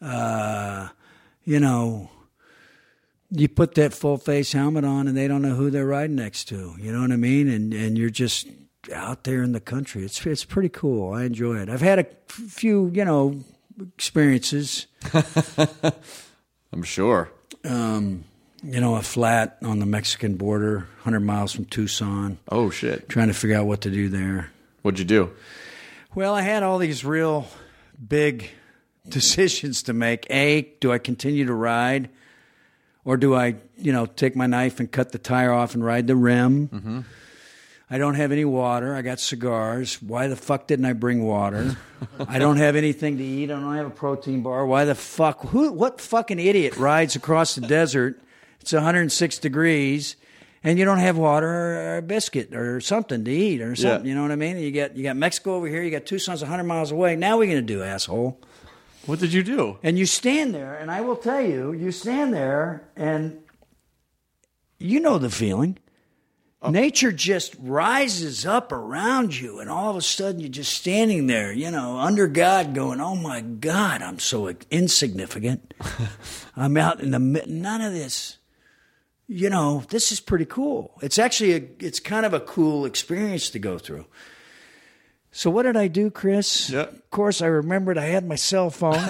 Speaker 2: You put that full-face helmet on and they don't know who they're riding next to. You know what I mean? And you're just out there in the country. It's pretty cool. I enjoy it. I've had a few, experiences.
Speaker 7: I'm sure.
Speaker 2: A flat on the Mexican border, 100 miles from Tucson.
Speaker 7: Oh, shit.
Speaker 2: Trying to figure out what to do there.
Speaker 7: What'd you do?
Speaker 2: Well, I had all these real big decisions to make. Do I continue to ride? Or do I, take my knife and cut the tire off and ride the rim?
Speaker 7: Mm-hmm.
Speaker 2: I don't have any water. I got cigars. Why the fuck didn't I bring water? I don't have anything to eat. I don't have a protein bar. Why the fuck? What fucking idiot rides across the desert? It's 106 degrees, and you don't have water or a biscuit or something to eat or something.
Speaker 7: Yeah.
Speaker 2: You know what I mean? You got Mexico over here. You got Tucson's 100 miles away. Now what are you going to do, asshole?
Speaker 7: What did you do?
Speaker 2: And you stand there, and I will tell you, you stand there, and you know the feeling. Nature just rises up around you, and all of a sudden you're just standing there, under God going, oh my God, I'm so insignificant. I'm out in the none of this. This is pretty cool. It's actually it's kind of a cool experience to go through. So what did I do, Chris?
Speaker 7: Yeah.
Speaker 2: Of course, I remembered I had my cell phone.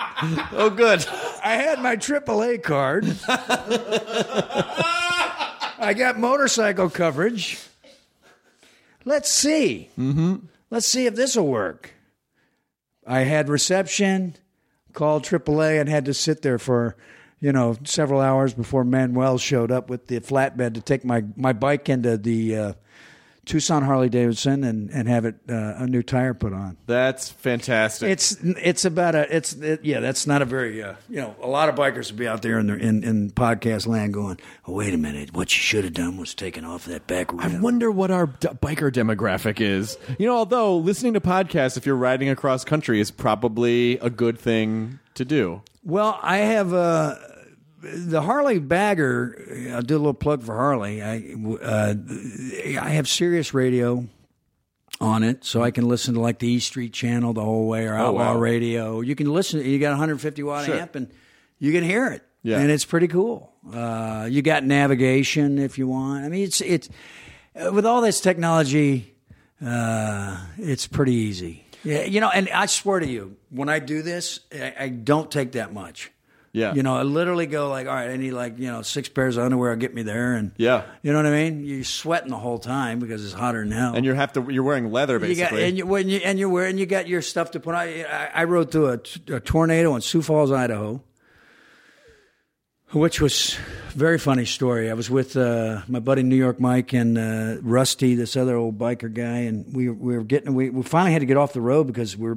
Speaker 7: Oh, good.
Speaker 2: I had my AAA card. I got motorcycle coverage. Let's see. Let's see if this will work. I had reception, called AAA, and had to sit there for, several hours before Manuel showed up with the flatbed to take my bike into the Tucson Harley Davidson and have it a new tire put on.
Speaker 7: That's fantastic.
Speaker 2: That's not a very a lot of bikers would be out there in podcast land going, oh, wait a minute, what you should have done was taken off that back rim.
Speaker 7: I wonder what our biker demographic is. Although listening to podcasts if you're riding across country is probably a good thing to do.
Speaker 2: Well, I have the Harley Bagger. I'll do a little plug for Harley. I have Sirius Radio on it, so I can listen to like the E Street channel the whole way, or Outlaw Radio. You can listen. You got a 150 watt amp, and you can hear it, and it's pretty cool. You got navigation if you want. I mean, it's with all this technology, it's pretty easy. Yeah, and I swear to you, when I do this, I don't take that much.
Speaker 7: Yeah.
Speaker 2: I literally go like, all right, I need 6 pairs of underwear to get me there. And you know what I mean? You're sweating the whole time because it's hotter than hell.
Speaker 7: And you're wearing leather basically.
Speaker 2: You got your stuff to put on. I rode through a tornado in Sioux Falls, Idaho, which was a very funny story. I was with my buddy New York Mike and Rusty, this other old biker guy, and we finally had to get off the road because we're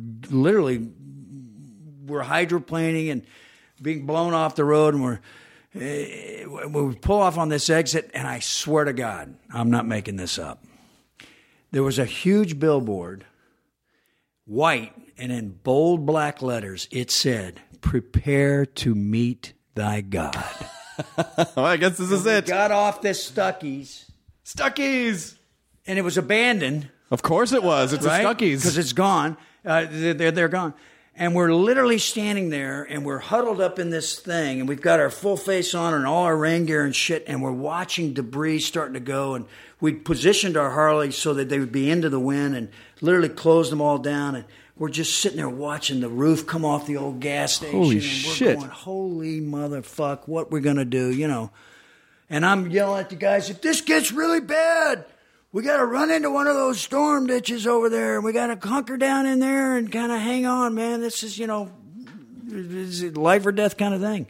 Speaker 2: hydroplaning and being blown off the road, and we pull off on this exit, and I swear to God, I'm not making this up. There was a huge billboard, white, and in bold black letters, it said, "Prepare to meet thy God."
Speaker 7: Well, I guess this is it.
Speaker 2: Got off this Stuckey's, and it was abandoned.
Speaker 7: Of course it was. It's
Speaker 2: right?
Speaker 7: a Stuckey's
Speaker 2: because it's gone. They're gone. And we're literally standing there, and we're huddled up in this thing, and we've got our full face on and all our rain gear and shit, and we're watching debris starting to go, and we positioned our Harleys so that they would be into the wind and literally closed them all down, and we're just sitting there watching the roof come off the old gas station.
Speaker 7: Holy
Speaker 2: and
Speaker 7: shit.
Speaker 2: We're going, holy motherfuck, what we're going to do, And I'm yelling at the guys, if this gets really bad, we got to run into one of those storm ditches over there, and we got to hunker down in there and kind of hang on, man. This is, it's a life or death kind of thing.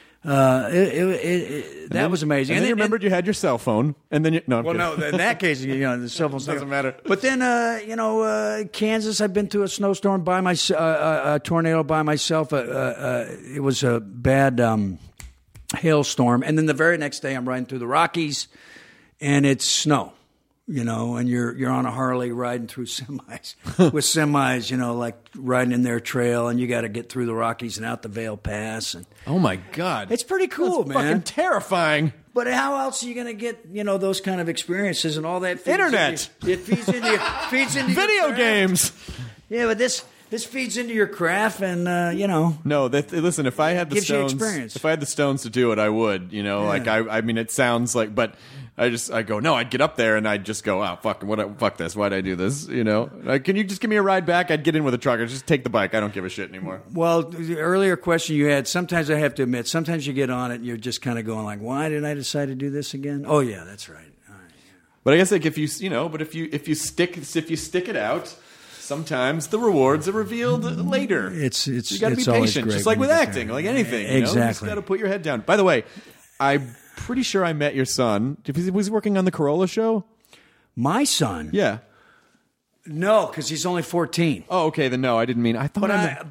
Speaker 2: That was amazing.
Speaker 7: And then you remembered you had your cell phone, and then in
Speaker 2: that case, the cell phone
Speaker 7: doesn't matter.
Speaker 2: But then, Kansas, I've been through a snowstorm by myself, a tornado by myself. It was a bad hailstorm, and then the very next day, I'm riding through the Rockies, and it's snow. And you're on a Harley riding through semis with semis, like riding in their trail, and you got to get through the Rockies and out the Vail Pass. And
Speaker 7: oh my God,
Speaker 2: it's pretty cool,
Speaker 7: that's
Speaker 2: man.
Speaker 7: Fucking terrifying.
Speaker 2: But how else are you going to get those kind of experiences and all that?
Speaker 7: Internet.
Speaker 2: It feeds into
Speaker 7: video games.
Speaker 2: Yeah, but this feeds into your craft, and
Speaker 7: No, listen. If I had the
Speaker 2: gives you
Speaker 7: stones,
Speaker 2: experience.
Speaker 7: if I had the stones to do it, I would. Like I mean, it sounds like, but. I go, no, I'd get up there and I'd just go, oh, fuck this. Why'd I do this? Can you just give me a ride back? I'd get in with a truck. I'd just take the bike. I don't give a shit anymore.
Speaker 2: Well, the earlier question you had, sometimes I have to admit, sometimes you get on it and you're just kind of going like, why did I decide to do this again? Oh yeah, that's right. All right, yeah.
Speaker 7: But I guess like if you if you stick it out, sometimes the rewards are revealed later.
Speaker 2: It's
Speaker 7: you got to be patient, just like with acting, like anything.
Speaker 2: Exactly.
Speaker 7: You just got to put your head down. By the way, I'm pretty sure I met your son. Was he working on the Corolla show?
Speaker 2: My son?
Speaker 7: Yeah.
Speaker 2: No, because he's only 14.
Speaker 7: Oh, okay. Then no, I didn't mean. I thought.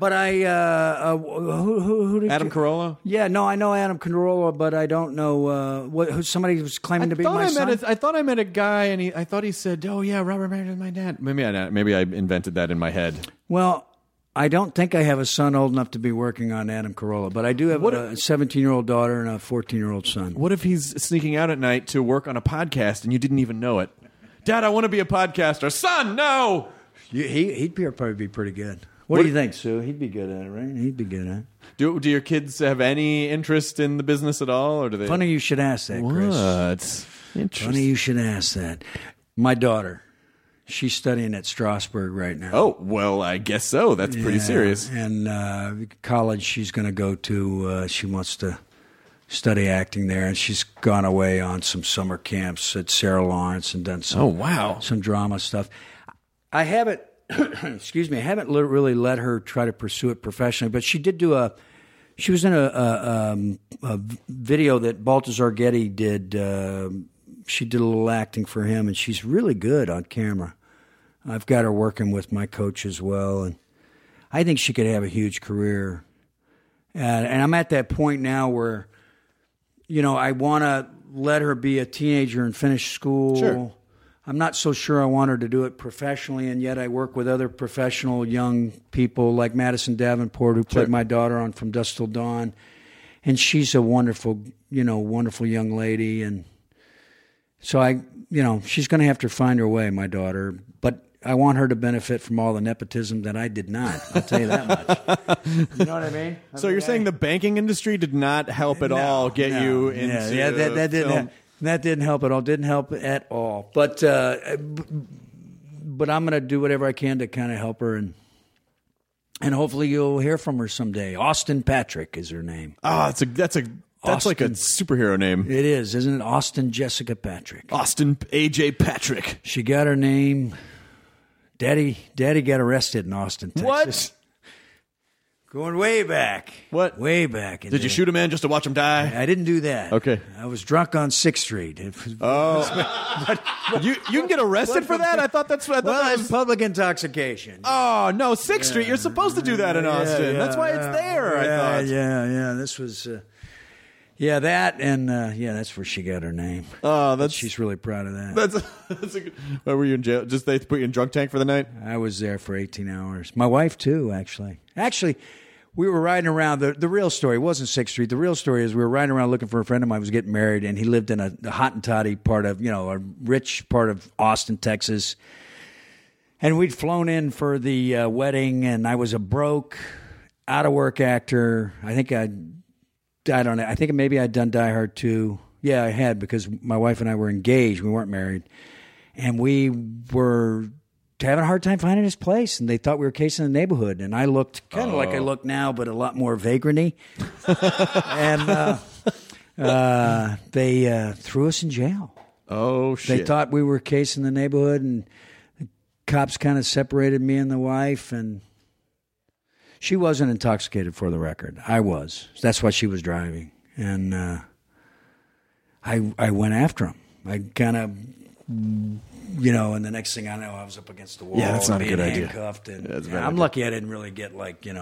Speaker 2: Who did
Speaker 7: Adam Carolla?
Speaker 2: Yeah, no, I know Adam Carolla, but I don't know who somebody was claiming to be my son.
Speaker 7: I thought I met a guy, and I thought he said, "Oh yeah, Robert married my dad." Maybe I invented that in my head.
Speaker 2: Well, I don't think I have a son old enough to be working on Adam Carolla, but I do have a 17-year-old daughter and a 14-year-old son.
Speaker 7: What if he's sneaking out at night to work on a podcast and you didn't even know it? Dad, I want to be a podcaster. Son, no!
Speaker 2: He'd probably be pretty good. What do you think, Sue? He'd be good at it, right? He'd be good at it.
Speaker 7: Do your kids have any interest in the business at all, or do they?
Speaker 2: Funny you should ask that, Chris.
Speaker 7: What? Interesting.
Speaker 2: Funny you should ask that. My daughter, she's studying at Strasbourg right now.
Speaker 7: Oh, well, I guess so. That's pretty serious.
Speaker 2: And college she's going to go to, she wants to study acting there, and she's gone away on some summer camps at Sarah Lawrence and done some drama stuff. I haven't excuse me, I haven't really let her try to pursue it professionally, but she did do she was in a video that Balthazar Getty did. She did a little acting for him, and she's really good on camera. I've got her working with my coach as well, and I think she could have a huge career. And I'm at that point now where, I want to let her be a teenager and finish school.
Speaker 7: Sure.
Speaker 2: I'm not so sure I want her to do it professionally, and yet I work with other professional young people like Madison Davenport, who played my daughter on From Dusk Till Dawn, and she's a wonderful young lady, and so she's going to have to find her way, my daughter, but I want her to benefit from all the nepotism that I did not. I'll tell you that much. You know what I mean?
Speaker 7: So you're saying the banking industry did not help at all get you into
Speaker 2: that didn't
Speaker 7: film?
Speaker 2: That didn't help at all. Didn't help at all. But I'm going to do whatever I can to kind of help her, and hopefully you'll hear from her someday. Austin Patrick is her name.
Speaker 7: Oh, that's like a superhero name.
Speaker 2: It is, isn't it? Austin Jessica Patrick.
Speaker 7: Austin AJ Patrick.
Speaker 2: She got her name. Daddy got arrested in Austin, Texas.
Speaker 7: What?
Speaker 2: Going way back.
Speaker 7: What?
Speaker 2: Way back.
Speaker 7: Did you shoot a man just to watch him die?
Speaker 2: I didn't do that.
Speaker 7: Okay.
Speaker 2: I was drunk on 6th Street.
Speaker 7: You can get arrested for that? I thought that's what
Speaker 2: it's public intoxication.
Speaker 7: Oh, no, 6th Street. You're supposed to do that in Austin. That's why it's there, I thought.
Speaker 2: Yeah. This was... that, and that's where she got her name.
Speaker 7: Oh,
Speaker 2: she's really proud of that.
Speaker 7: That's a good. Why were you in jail? Just they put you in drunk tank for the night?
Speaker 2: I was there for 18 hours. My wife too, actually. We were riding around. The real story wasn't 6th Street. The real story is we were riding around looking for a friend of mine who was getting married, and he lived in a Hottentot part of, a rich part of Austin, Texas. And we'd flown in for the wedding, and I was a broke, out of work actor. I don't know. I think maybe I'd done Die Hard 2. Yeah, I had, because my wife and I were engaged. We weren't married. And we were having a hard time finding his place, and they thought we were casing the neighborhood. And I looked kind of like I look now, but a lot more vagrant-y. And they threw us in jail.
Speaker 7: Oh, shit.
Speaker 2: They thought we were casing the neighborhood, and the cops kind of separated me and the wife, and... She wasn't intoxicated, for the record. I was. That's why she was driving. And I went after him. I kind of, and the next thing I know, I was up against the wall.
Speaker 7: Yeah, that's not a good idea.
Speaker 2: Handcuffed. And I'm lucky I didn't really get,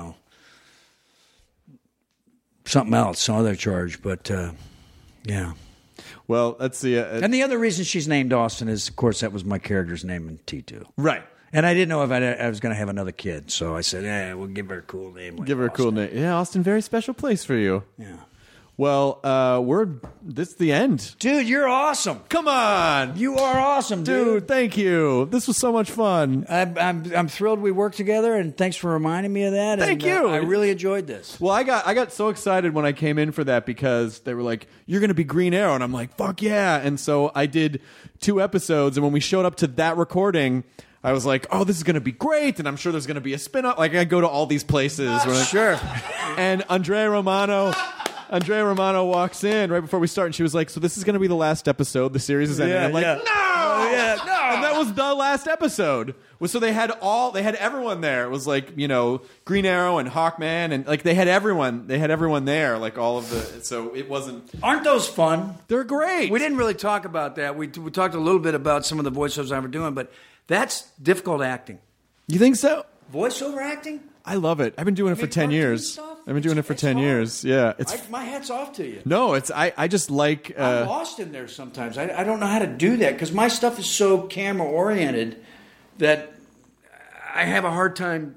Speaker 2: something else, some other charge. But, yeah.
Speaker 7: Well, let's see.
Speaker 2: And the other reason she's named Austin is, of course, that was my character's name in T2.
Speaker 7: Right.
Speaker 2: And I didn't know if I was going to have another kid, so I said, we'll give her a cool name.
Speaker 7: Give her a cool name. Yeah, Austin, very special place for you.
Speaker 2: Yeah.
Speaker 7: Well, this is the end.
Speaker 2: Dude, you're awesome.
Speaker 7: Come on.
Speaker 2: You are awesome, dude.
Speaker 7: Thank you. This was so much fun.
Speaker 2: I'm thrilled we worked together, and thanks for reminding me of that.
Speaker 7: Thank you.
Speaker 2: I really enjoyed this.
Speaker 7: Well, I got so excited when I came in for that, because they were like, you're going to be Green Arrow. And I'm like, fuck yeah. And so I did 2 episodes, and when we showed up to that recording, I was like, oh, this is going to be great, and I'm sure there's going to be a spin-off. Like, I go to all these places.
Speaker 2: Sure.
Speaker 7: And Andrea Romano walks in right before we start, and she was like, so this is going to be the last episode. The series is ending. I'm like, no! No! And that was the last episode. So they had everyone there. It was like, Green Arrow and Hawkman, and like they had everyone there, like all of the, so it wasn't.
Speaker 2: Aren't those fun?
Speaker 7: They're great.
Speaker 2: We didn't really talk about that. We talked a little bit about some of the voiceovers I were doing, but that's difficult acting.
Speaker 7: You think so?
Speaker 2: Voiceover acting?
Speaker 7: I love it. I've been doing it for 10 years. I've been doing it for 10 years. Yeah,
Speaker 2: my hat's off to you.
Speaker 7: No, I just like.
Speaker 2: I'm lost in there sometimes. I don't know how to do that because my stuff is so camera oriented that I have a hard time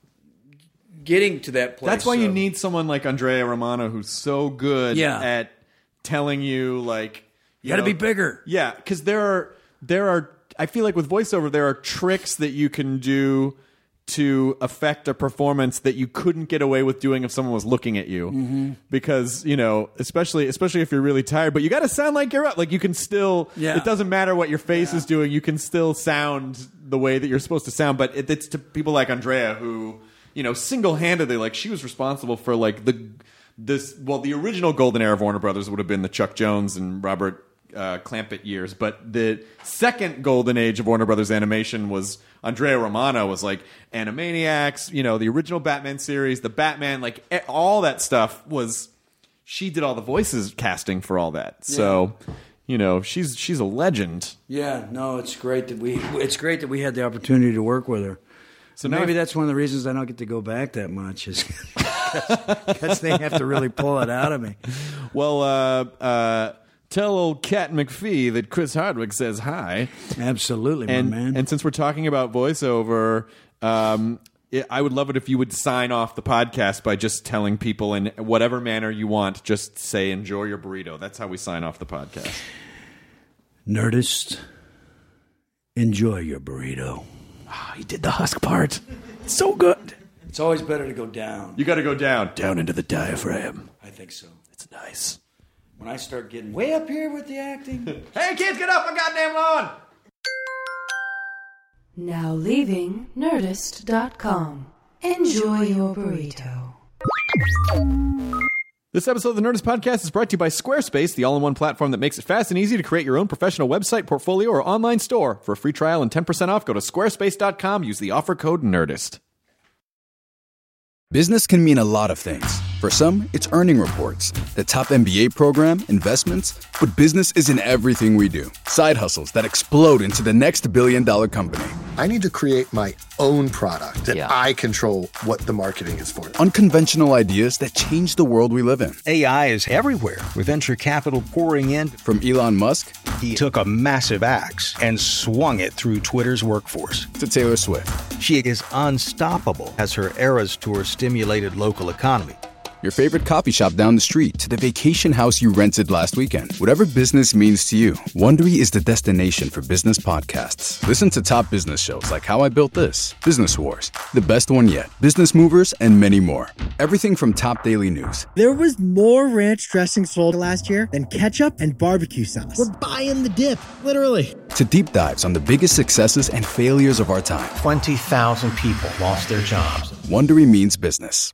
Speaker 2: getting to that place.
Speaker 7: That's why you need someone like Andrea Romano, who's so good at telling you, like,
Speaker 2: you got to be bigger.
Speaker 7: Yeah, because there are. I feel like with voiceover, there are tricks that you can do to affect a performance that you couldn't get away with doing if someone was looking at you. Mm-hmm. Because, especially if you're really tired, but you got to sound like you're up. Like, you can still, it doesn't matter what your face is doing, you can still sound the way that you're supposed to sound. But it's to people like Andrea who, single-handedly, like, she was responsible for, like, the original golden era of Warner Brothers would have been the Chuck Jones and Robert Clampett years, but the second golden age of Warner Brothers animation was Andrea Romano was like Animaniacs, the original Batman series, the Batman, like all that stuff was. She did all the voices casting for all that, so she's a legend. Yeah, no, it's great that we had the opportunity to work with her. So maybe that's one of the reasons I don't get to go back that much is because they have to really pull it out of me. Well, tell old Cat McPhee that Chris Hardwick says hi. Absolutely, my man. And since we're talking about voiceover, I would love it if you would sign off the podcast by just telling people in whatever manner you want, just say, enjoy your burrito. That's how we sign off the podcast. Nerdist, enjoy your burrito. Oh, he did the husk part. It's so good. It's always better to go down. You got to go down. Down into the diaphragm. I think so. It's nice. When I start getting way up here with the acting. Hey, kids, get off my goddamn lawn!
Speaker 9: Now leaving Nerdist.com. Enjoy your burrito.
Speaker 7: This episode of the Nerdist Podcast is brought to you by Squarespace, the all-in-one platform that makes it fast and easy to create your own professional website, portfolio, or online store. For a free trial and 10% off, go to squarespace.com. Use the offer code NERDIST.
Speaker 10: Business can mean a lot of things. For some, it's earning reports, the top MBA program, investments, but business isn't everything we do. Side hustles that explode into the next billion-dollar company.
Speaker 11: I need to create my own product that I control what the marketing is for.
Speaker 10: Unconventional ideas that change the world we live in.
Speaker 12: AI is everywhere, with venture capital pouring in.
Speaker 10: From Elon Musk,
Speaker 12: he took a massive axe and swung it through Twitter's workforce.
Speaker 10: To Taylor Swift.
Speaker 12: She is unstoppable as her Eras Tour stimulated local economy.
Speaker 10: Your favorite coffee shop down the street to the vacation house you rented last weekend. Whatever business means to you, Wondery is the destination for business podcasts. Listen to top business shows like How I Built This, Business Wars, The Best One Yet, Business Movers, and many more. Everything from top daily news.
Speaker 13: There was more ranch dressing sold last year than ketchup and barbecue sauce. We're buying the dip, literally.
Speaker 10: To deep dives on the biggest successes and failures of our time.
Speaker 14: 20,000 people lost their jobs.
Speaker 10: Wondery means business.